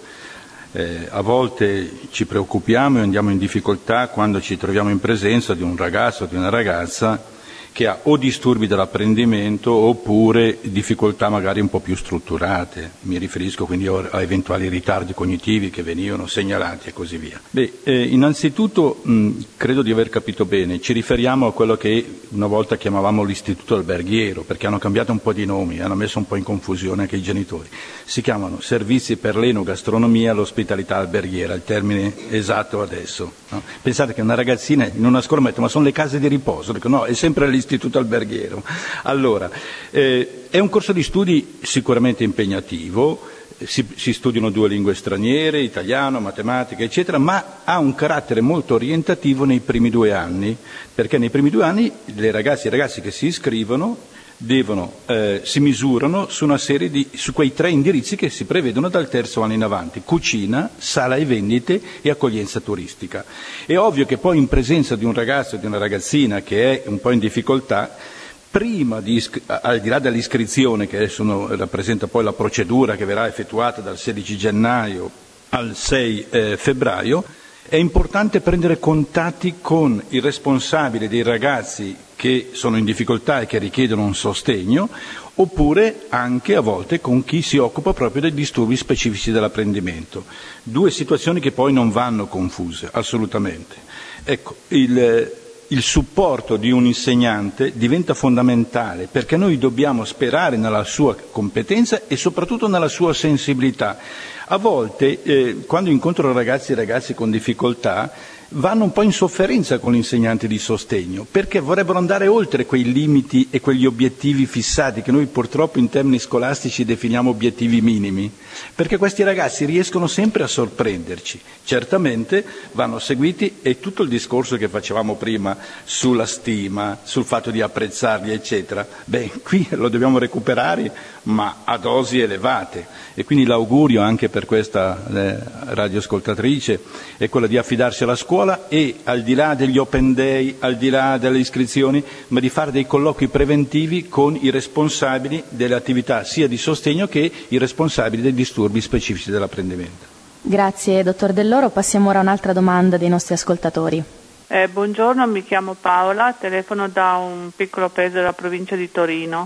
eh, a volte ci preoccupiamo e andiamo in difficoltà quando ci troviamo in presenza di un ragazzo o di una ragazza che ha o disturbi dell'apprendimento oppure difficoltà magari un po' più strutturate. Mi riferisco quindi a eventuali ritardi cognitivi che venivano segnalati e così via. Beh, eh, innanzitutto mh, credo di aver capito bene, ci riferiamo a quello che una volta chiamavamo l'istituto alberghiero, perché hanno cambiato un po' di nomi, hanno messo un po' in confusione anche i genitori. Si chiamano servizi per l'enogastronomia e l'ospitalità alberghiera, il termine esatto adesso. No? Pensate che una ragazzina in una scuola mette, ma sono le case di riposo, dico no, è sempre l'istituto alberghiero. Allora, eh, è un corso di studi sicuramente impegnativo, si, si studiano due lingue straniere, italiano, matematica, eccetera, ma ha un carattere molto orientativo nei primi due anni, perché nei primi due anni le ragazze e i ragazzi che si iscrivono devono, eh, si misurano su una serie di, su quei tre indirizzi che si prevedono dal terzo anno in avanti: cucina, sala e vendite e accoglienza turistica. È ovvio che poi in presenza di un ragazzo o di una ragazzina che è un po' in difficoltà, prima di, al di là dell'iscrizione, che adesso rappresenta poi la procedura che verrà effettuata dal sedici gennaio al sei eh, febbraio, è importante prendere contatti con il responsabile dei ragazzi che sono in difficoltà e che richiedono un sostegno, oppure anche a volte con chi si occupa proprio dei disturbi specifici dell'apprendimento. Due situazioni che poi non vanno confuse, assolutamente. Ecco, il, il supporto di un insegnante diventa fondamentale, perché noi dobbiamo sperare nella sua competenza e soprattutto nella sua sensibilità. A volte, eh, quando incontro ragazzi e ragazze con difficoltà, vanno un po' in sofferenza con l'insegnante di sostegno, perché vorrebbero andare oltre quei limiti e quegli obiettivi fissati, che noi purtroppo in termini scolastici definiamo obiettivi minimi, perché questi ragazzi riescono sempre a sorprenderci. Certamente vanno seguiti, e tutto il discorso che facevamo prima sulla stima, sul fatto di apprezzarli, eccetera, beh, qui lo dobbiamo recuperare, ma a dosi elevate. E quindi l'augurio anche per questa eh, radioascoltatrice è quello di affidarsi alla scuola e, al di là degli open day, al di là delle iscrizioni, ma di fare dei colloqui preventivi con i responsabili delle attività sia di sostegno che i responsabili dei disturbi specifici dell'apprendimento. Grazie dottor Dell'Oro, passiamo ora a un'altra domanda dei nostri ascoltatori. Eh, buongiorno, mi chiamo Paola, telefono da un piccolo paese della provincia di Torino.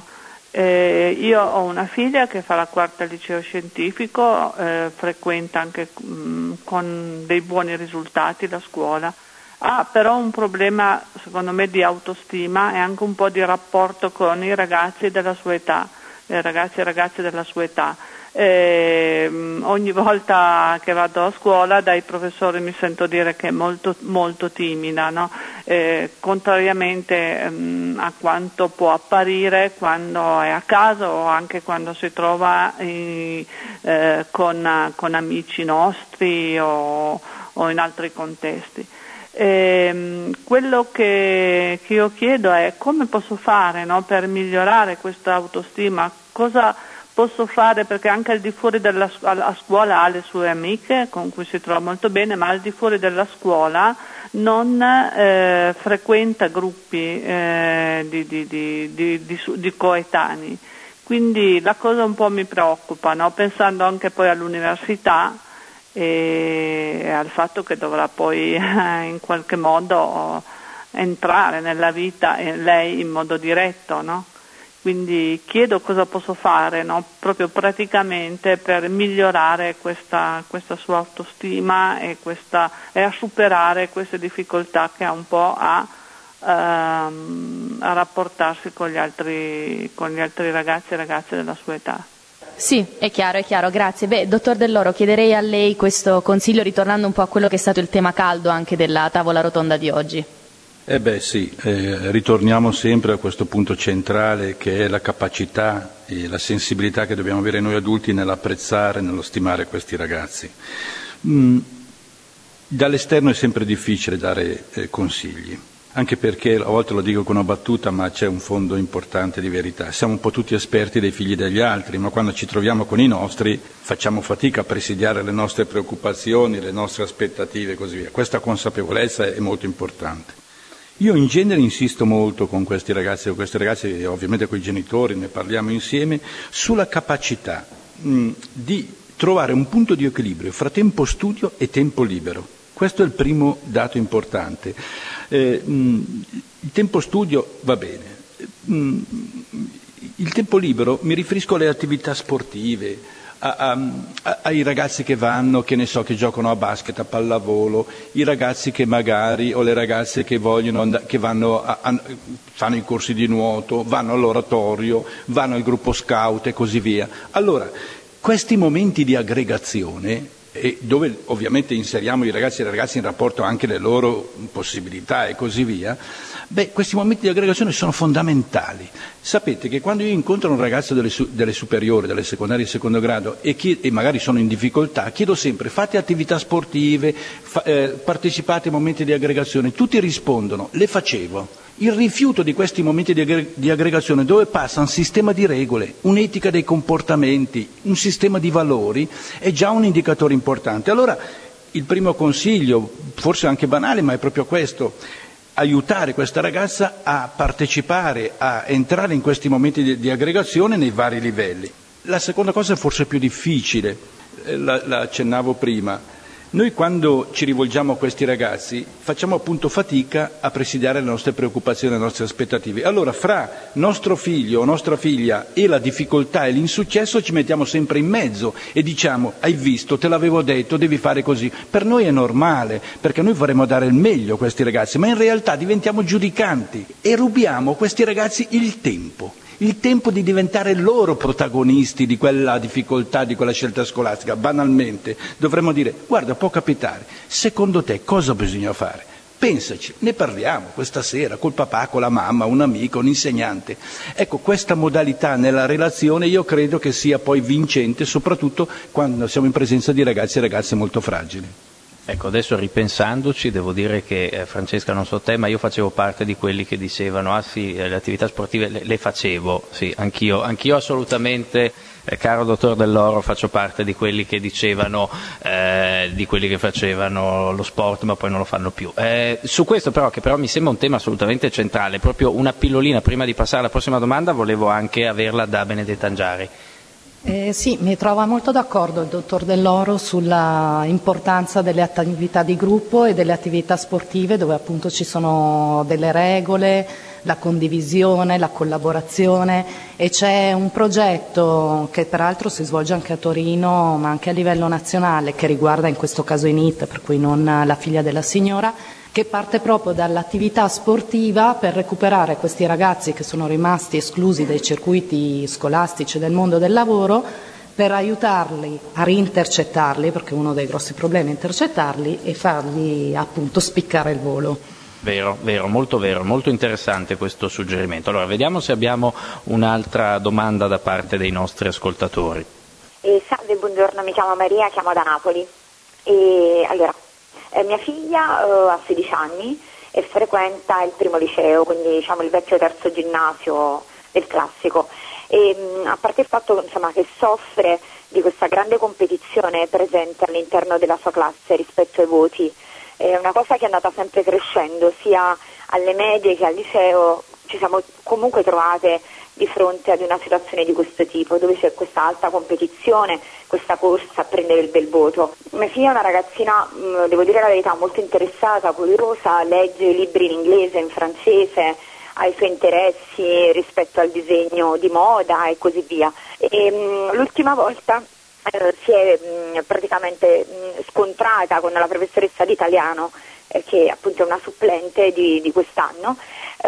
Eh, io ho una figlia che fa la quarta al liceo scientifico, eh, frequenta anche mh, con dei buoni risultati la scuola, ha però un problema secondo me di autostima e anche un po' di rapporto con i ragazzi della sua età, eh, ragazzi e ragazze della sua età. Eh, ogni volta che vado a scuola dai professori mi sento dire che è molto, molto timida, no? eh, contrariamente mh, a quanto può apparire quando è a casa o anche quando si trova in, eh, con, con amici nostri o, o in altri contesti. Eh, quello che, che io chiedo è come posso fare, no, per migliorare questa autostima, cosa posso fare, perché anche al di fuori della a scuola ha le sue amiche con cui si trova molto bene, ma al di fuori della scuola non eh, frequenta gruppi eh, di, di, di, di, di, di coetanei, quindi la cosa un po' mi preoccupa, no? Pensando anche poi all'università e al fatto che dovrà poi in qualche modo entrare nella vita lei in modo diretto, no? Quindi chiedo cosa posso fare, no? Proprio praticamente per migliorare questa, questa sua autostima e, questa, e a superare queste difficoltà che ha un po' a, ehm, a rapportarsi con gli altri, con gli altri ragazzi e ragazze della sua età. Sì, è chiaro, è chiaro, grazie. Beh, dottor Dell'Oro, chiederei a lei questo consiglio ritornando un po' a quello che è stato il tema caldo anche della tavola rotonda di oggi. Eh beh sì, eh, ritorniamo sempre a questo punto centrale che è la capacità e la sensibilità che dobbiamo avere noi adulti nell'apprezzare, nello stimare questi ragazzi. Mm, dall'esterno è sempre difficile dare eh, consigli, anche perché a volte lo dico con una battuta, ma c'è un fondo importante di verità. Siamo un po' tutti esperti dei figli degli altri, ma quando ci troviamo con i nostri facciamo fatica a presidiare le nostre preoccupazioni, le nostre aspettative e così via. Questa consapevolezza è molto importante. Io in genere insisto molto con questi ragazzi, con questi ragazzi e ovviamente con i genitori, ne parliamo insieme, sulla capacità mh, di trovare un punto di equilibrio fra tempo studio e tempo libero. Questo è il primo dato importante. Eh, mh, il tempo studio va bene. Mh, il tempo libero mi riferisco alle attività sportive, A, a, ai ragazzi che vanno, che ne so, che giocano a basket, a pallavolo, i ragazzi che magari, o le ragazze che vogliono andare, che vanno a, a, fanno i corsi di nuoto, vanno all'oratorio, vanno al gruppo scout e così via. Allora, questi momenti di aggregazione, e dove ovviamente inseriamo i ragazzi e le ragazze in rapporto anche alle loro possibilità e così via, beh, questi momenti di aggregazione sono fondamentali. Sapete che quando io incontro un ragazzo delle, su, delle superiori, delle secondarie di secondo grado e, chi, e magari sono in difficoltà, chiedo sempre fate attività sportive, fa, eh, partecipate ai momenti di aggregazione, tutti rispondono le facevo. Il rifiuto di questi momenti di, aggre- di aggregazione, dove passa un sistema di regole, un'etica dei comportamenti, un sistema di valori, è già un indicatore importante. Allora il primo consiglio, forse anche banale, ma è proprio questo: aiutare questa ragazza a partecipare, a entrare in questi momenti di, di aggregazione nei vari livelli. La seconda cosa è forse più difficile, la, la accennavo prima. Noi quando ci rivolgiamo a questi ragazzi facciamo appunto fatica a presidiare le nostre preoccupazioni, le nostre aspettative. Allora fra nostro figlio o nostra figlia e la difficoltà e l'insuccesso ci mettiamo sempre in mezzo e diciamo hai visto, te l'avevo detto, devi fare così. Per noi è normale, perché noi vorremmo dare il meglio a questi ragazzi, ma in realtà diventiamo giudicanti e rubiamo a questi ragazzi il tempo. Il tempo di diventare loro protagonisti di quella difficoltà, di quella scelta scolastica. Banalmente dovremmo dire guarda, può capitare, secondo te cosa bisogna fare? Pensaci, ne parliamo questa sera col papà, con la mamma, un amico, un insegnante. Ecco, questa modalità nella relazione io credo che sia poi vincente, soprattutto quando siamo in presenza di ragazzi e ragazze molto fragili. Ecco, adesso ripensandoci devo dire che eh, Francesca, non so te, ma io facevo parte di quelli che dicevano ah sì, le attività sportive le, le facevo, sì, anch'io, anch'io assolutamente, eh, caro dottor Dell'Oro, faccio parte di quelli che dicevano, eh, di quelli che facevano lo sport ma poi non lo fanno più. Eh, su questo però, che però mi sembra un tema assolutamente centrale, proprio una pillolina prima di passare alla prossima domanda, volevo anche averla da Benedetta Angiari. Eh, sì, mi trova molto d'accordo il dottor Dell'Oro sulla importanza delle attività di gruppo e delle attività sportive dove appunto ci sono delle regole, la condivisione, la collaborazione, e c'è un progetto che peraltro si svolge anche a Torino ma anche a livello nazionale, che riguarda in questo caso i N I T, per cui non la figlia della signora, che parte proprio dall'attività sportiva per recuperare questi ragazzi che sono rimasti esclusi dai circuiti scolastici del mondo del lavoro, per aiutarli a rintercettarli, perché uno dei grossi problemi è intercettarli, e fargli appunto spiccare il volo. Vero, vero, molto vero, molto interessante questo suggerimento. Allora, vediamo se abbiamo un'altra domanda da parte dei nostri ascoltatori. Eh, salve, buongiorno, mi chiamo Maria, chiamo da Napoli. E, allora, Eh, mia figlia eh, ha sedici anni e frequenta il primo liceo, quindi diciamo il vecchio terzo ginnasio del classico. E, mh, a parte il fatto insomma, che soffre di questa grande competizione presente all'interno della sua classe rispetto ai voti, è una cosa che è andata sempre crescendo, sia alle medie che al liceo ci siamo comunque trovate di fronte ad una situazione di questo tipo, dove c'è questa alta competizione, questa corsa a prendere il bel voto. Mia figlia è una ragazzina, mh, devo dire la verità, molto interessata, curiosa, legge libri in inglese, in francese, ha i suoi interessi rispetto al disegno di moda e così via. E, mh, l'ultima volta eh, si è mh, praticamente mh, scontrata con la professoressa di italiano, eh, che appunto è una supplente di, di quest'anno,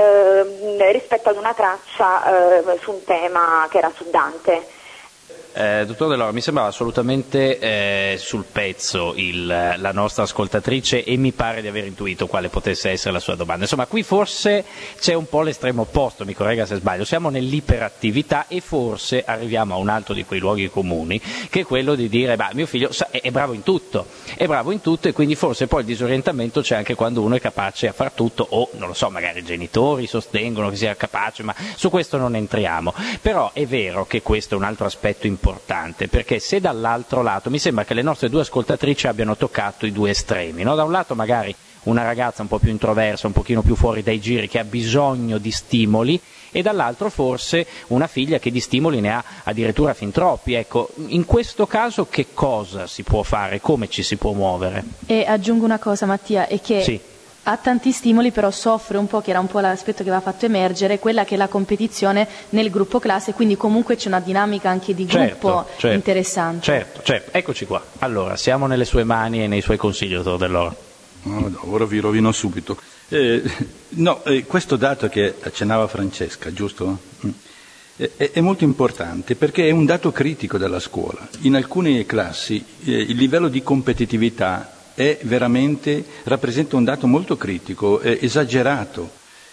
Eh, rispetto ad una traccia eh, su un tema che era su Dante. Eh, dottor Dell'Oro, mi sembrava assolutamente eh, sul pezzo il, la nostra ascoltatrice, e mi pare di aver intuito quale potesse essere la sua domanda. Insomma, qui forse c'è un po' l'estremo opposto, mi corregga se sbaglio, siamo nell'iperattività e forse arriviamo a un altro di quei luoghi comuni, che è quello di dire, bah, mio figlio è, è bravo in tutto, è bravo in tutto, e quindi forse poi il disorientamento c'è anche quando uno è capace a far tutto, o non lo so, magari i genitori sostengono che sia capace, ma su questo non entriamo. Però è vero che questo è un altro aspetto importante, importante, perché se dall'altro lato mi sembra che le nostre due ascoltatrici abbiano toccato i due estremi, no? Da un lato magari una ragazza un po' più introversa, un pochino più fuori dai giri, che ha bisogno di stimoli, e dall'altro forse una figlia che di stimoli ne ha addirittura fin troppi. Ecco, in questo caso che cosa si può fare, come ci si può muovere? E aggiungo una cosa, Mattia, è che sì. ha tanti stimoli, però soffre un po', che era un po' l'aspetto che aveva fatto emergere, quella che è la competizione nel gruppo classe, quindi comunque c'è una dinamica anche di gruppo certo, certo, interessante. Certo, certo, eccoci qua. Allora, siamo nelle sue mani e nei suoi consigli, dottor Dell'Oro. No, no, ora vi rovino subito. Eh, no, eh, questo dato che accennava Francesca, giusto? Mm. Eh, è molto importante perché è un dato critico della scuola. In alcune classi eh, il livello di competitività è veramente, rappresenta un dato molto critico, è esagerato.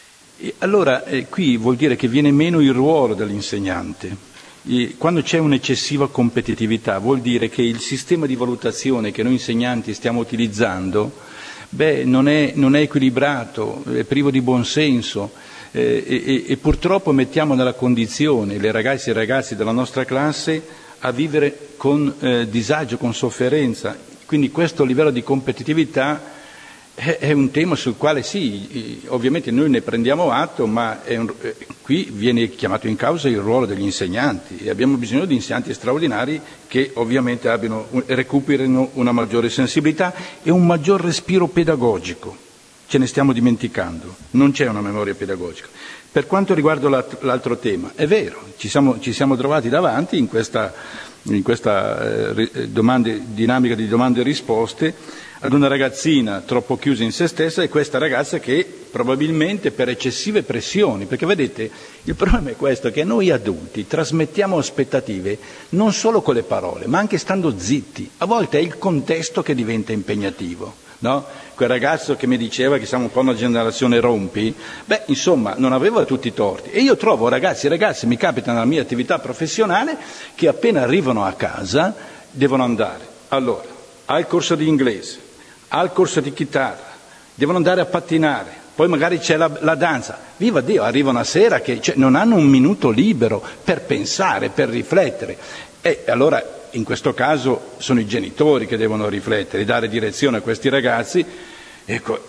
E allora eh, qui vuol dire che viene meno il ruolo dell'insegnante. E quando c'è un'eccessiva competitività vuol dire che il sistema di valutazione che noi insegnanti stiamo utilizzando beh, non è, non è equilibrato, è privo di buonsenso eh, e, e purtroppo mettiamo nella condizione le ragazze e i ragazzi della nostra classe a vivere con eh, disagio, con sofferenza. Quindi questo livello di competitività è, è un tema sul quale sì, ovviamente noi ne prendiamo atto, ma è un, eh, qui viene chiamato in causa il ruolo degli insegnanti e abbiamo bisogno di insegnanti straordinari che ovviamente abbiano, recuperino una maggiore sensibilità e un maggior respiro pedagogico. Ce ne stiamo dimenticando, non c'è una memoria pedagogica. Per quanto riguarda l'altro tema, è vero, ci siamo, ci siamo trovati davanti in questa, in questa eh, domande, dinamica di domande e risposte ad una ragazzina troppo chiusa in se stessa e questa ragazza che probabilmente per eccessive pressioni, perché vedete il problema è questo, che noi adulti trasmettiamo aspettative non solo con le parole ma anche stando zitti, a volte è il contesto che diventa impegnativo. No? Quel ragazzo che mi diceva che siamo un po' una generazione rompi, beh insomma non aveva tutti i torti e io trovo ragazzi e ragazze, mi capita nella mia attività professionale, che appena arrivano a casa devono andare allora al corso di inglese, al corso di chitarra, devono andare a pattinare, poi magari c'è la, la danza, viva Dio, arrivano a sera che cioè, non hanno un minuto libero per pensare, per riflettere e allora in questo caso sono i genitori che devono riflettere, dare direzione a questi ragazzi. Ecco,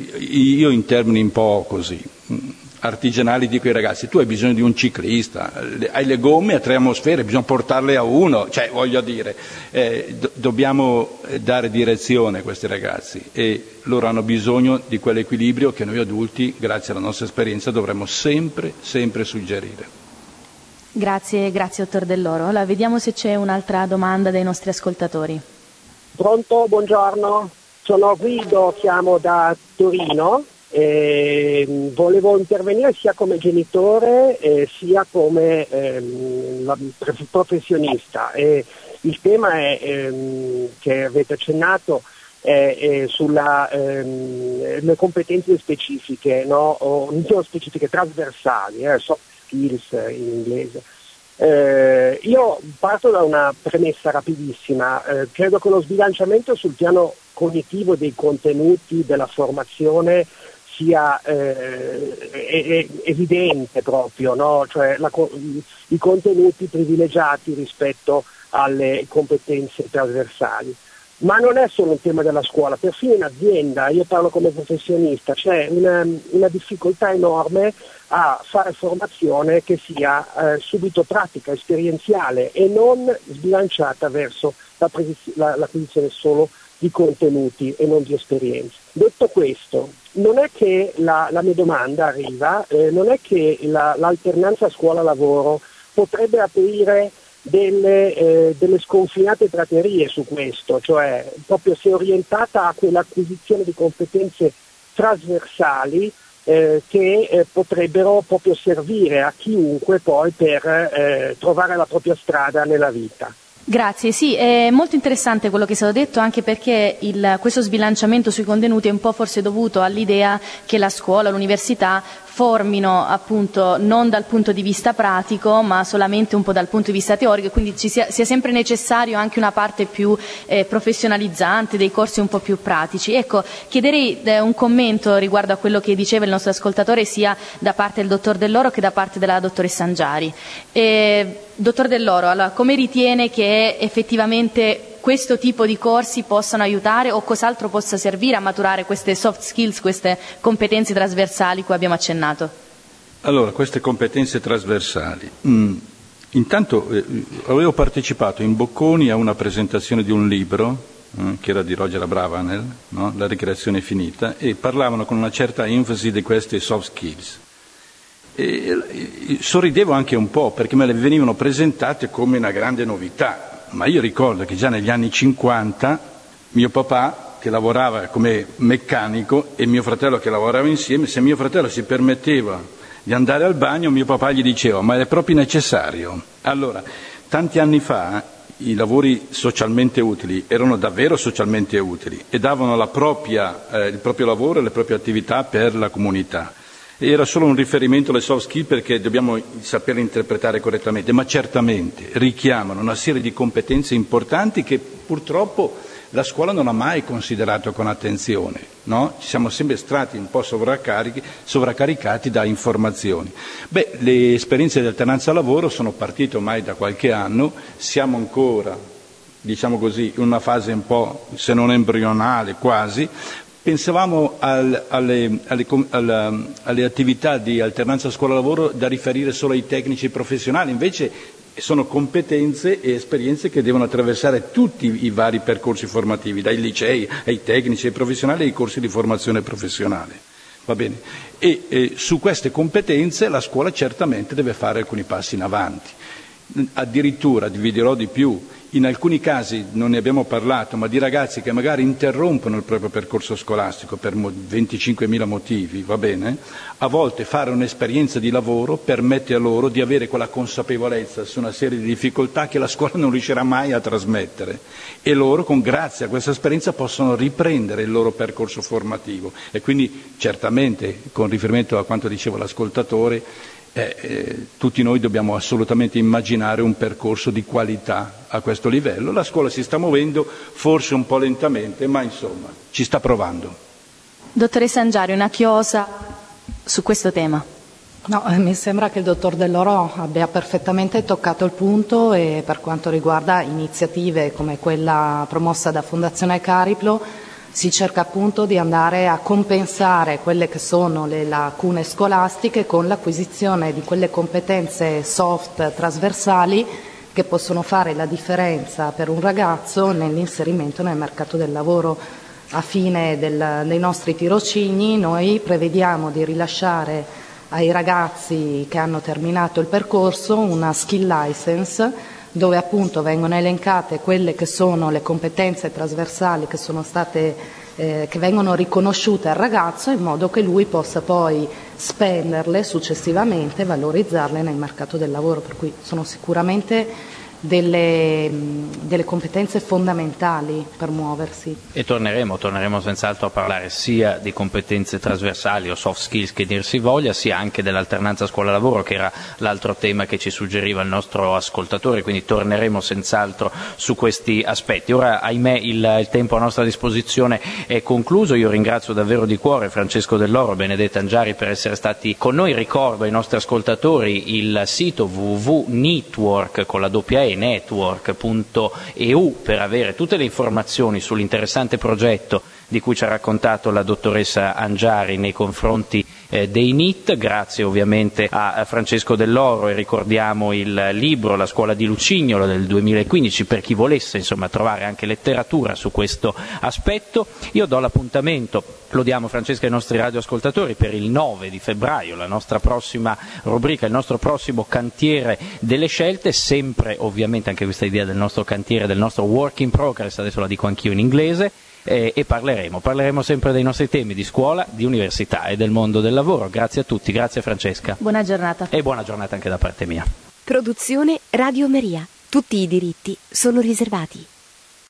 io in termini un po' così artigianali dico ai ragazzi: tu hai bisogno di un ciclista, hai le gomme a tre atmosfere, bisogna portarle a uno, cioè voglio dire, eh, do- dobbiamo dare direzione a questi ragazzi e loro hanno bisogno di quell'equilibrio che noi adulti, grazie alla nostra esperienza, dovremmo sempre, sempre suggerire. Grazie, grazie dottor Dell'Oro. Allora, vediamo se c'è un'altra domanda dai nostri ascoltatori. Pronto, buongiorno, sono Guido, chiamo da Torino, e volevo intervenire sia come genitore eh, sia come ehm, professionista. E il tema è, ehm, che avete accennato è, è sulla ehm, le competenze specifiche, no? O non specifiche, trasversali, eh, soft skills in inglese. Eh, io parto da una premessa rapidissima, eh, credo che lo sbilanciamento sul piano cognitivo dei contenuti della formazione sia eh, è, è evidente proprio, no? Cioè la, i contenuti privilegiati rispetto alle competenze trasversali. Ma non è solo un tema della scuola, perfino in azienda, io parlo come professionista, c'è una, una difficoltà enorme a fare formazione che sia eh, subito pratica, esperienziale e non sbilanciata verso la pres- la, l'acquisizione solo di contenuti e non di esperienze. Detto questo, non è che la, la mia domanda arriva, eh, non è che la, l'alternanza scuola-lavoro potrebbe aprire Delle, eh, delle sconfinate praterie su questo, cioè proprio si è orientata a quell'acquisizione di competenze trasversali eh, che eh, potrebbero proprio servire a chiunque poi per eh, trovare la propria strada nella vita. Grazie, sì, è molto interessante quello che è stato detto, anche perché il, questo sbilanciamento sui contenuti è un po' forse dovuto all'idea che la scuola, l'università formino appunto non dal punto di vista pratico ma solamente un po' dal punto di vista teorico, quindi ci sia, sia sempre necessario anche una parte più eh, professionalizzante, dei corsi un po' più pratici. Ecco, chiederei eh, un commento riguardo a quello che diceva il nostro ascoltatore sia da parte del dottor Dell'Oro che da parte della dottoressa Angiari. Eh, dottor Dell'Oro, allora, come ritiene che effettivamente questo tipo di corsi possano aiutare o cos'altro possa servire a maturare queste soft skills, queste competenze trasversali cui abbiamo accennato? Allora, queste competenze trasversali. Mm. Intanto eh, avevo partecipato in Bocconi a una presentazione di un libro eh, che era di Roger Abravanel, no? La ricreazione finita, e parlavano con una certa enfasi di queste soft skills. E, e, sorridevo anche un po' perché me le venivano presentate come una grande novità, ma io ricordo che già negli anni cinquanta mio papà, che lavorava come meccanico, e mio fratello che lavorava insieme, se mio fratello si permetteva di andare al bagno, mio papà gli diceva: ma è proprio necessario? Allora, tanti anni fa i lavori socialmente utili erano davvero socialmente utili e davano la propria, eh, il proprio lavoro e le proprie attività per la comunità. Era solo un riferimento alle soft skill perché dobbiamo saperle interpretare correttamente, ma certamente richiamano una serie di competenze importanti che purtroppo la scuola non ha mai considerato con attenzione, no? Ci siamo sempre stati un po' sovraccaricati da informazioni. Beh, le esperienze di alternanza lavoro sono partite ormai da qualche anno, siamo ancora, diciamo così, in una fase un po', se non embrionale quasi. Pensavamo al, alle, alle, alle, alle attività di alternanza scuola-lavoro da riferire solo ai tecnici professionali, invece sono competenze e esperienze che devono attraversare tutti i vari percorsi formativi, dai licei ai tecnici, ai professionali e ai corsi di formazione professionale. Va bene? E, e su queste competenze la scuola certamente deve fare alcuni passi in avanti. Addirittura, vi dirò di più, in alcuni casi non ne abbiamo parlato, ma di ragazzi che magari interrompono il proprio percorso scolastico per venticinquemila motivi, va bene? A volte fare un'esperienza di lavoro permette a loro di avere quella consapevolezza su una serie di difficoltà che la scuola non riuscirà mai a trasmettere, e loro, con, grazie a questa esperienza, possono riprendere il loro percorso formativo. E quindi certamente, con riferimento a quanto diceva l'ascoltatore, Eh, eh, tutti noi dobbiamo assolutamente immaginare un percorso di qualità a questo livello. La scuola si sta muovendo, forse un po' lentamente, ma insomma ci sta provando. Dottoressa Angiari, una chiosa su questo tema. No, eh, mi sembra che il dottor Dell'Oro abbia perfettamente toccato il punto, e per quanto riguarda iniziative come quella promossa da Fondazione Cariplo si cerca appunto di andare a compensare quelle che sono le lacune scolastiche con l'acquisizione di quelle competenze soft trasversali che possono fare la differenza per un ragazzo nell'inserimento nel mercato del lavoro. A fine del, dei nostri tirocini noi prevediamo di rilasciare ai ragazzi che hanno terminato il percorso una skill license, dove appunto vengono elencate quelle che sono le competenze trasversali che sono state eh, che vengono riconosciute al ragazzo, in modo che lui possa poi spenderle successivamente e valorizzarle nel mercato del lavoro, per cui sono sicuramente delle, delle competenze fondamentali per muoversi. E torneremo, torneremo senz'altro a parlare sia di competenze trasversali o soft skills che dir si voglia, sia anche dell'alternanza scuola-lavoro, che era l'altro tema che ci suggeriva il nostro ascoltatore, quindi torneremo senz'altro su questi aspetti. Ora, ahimè, il, il tempo a nostra disposizione è concluso. Io ringrazio davvero di cuore Francesco Dell'Oro e Benedetta Angiari per essere stati con noi. Ricordo ai nostri ascoltatori il sito w w w punto network con la doppia e network punto e u per avere tutte le informazioni sull'interessante progetto di cui ci ha raccontato la dottoressa Angiari nei confronti eh, dei N I T. Grazie ovviamente a, a Francesco Dell'Oro, e ricordiamo il libro La scuola di Lucignolo del duemilaquindici per chi volesse insomma trovare anche letteratura su questo aspetto. Io do l'appuntamento, lo diamo Francesca ai nostri radioascoltatori, per il nove di febbraio, la nostra prossima rubrica, il nostro prossimo cantiere delle scelte, sempre ovviamente anche questa idea del nostro cantiere, del nostro work in progress, adesso la dico anch'io in inglese. E, e parleremo, parleremo sempre dei nostri temi di scuola, di università e del mondo del lavoro. Grazie a tutti, grazie Francesca. Buona giornata. E buona giornata anche da parte mia. Produzione Radio Maria. Tutti i diritti sono riservati.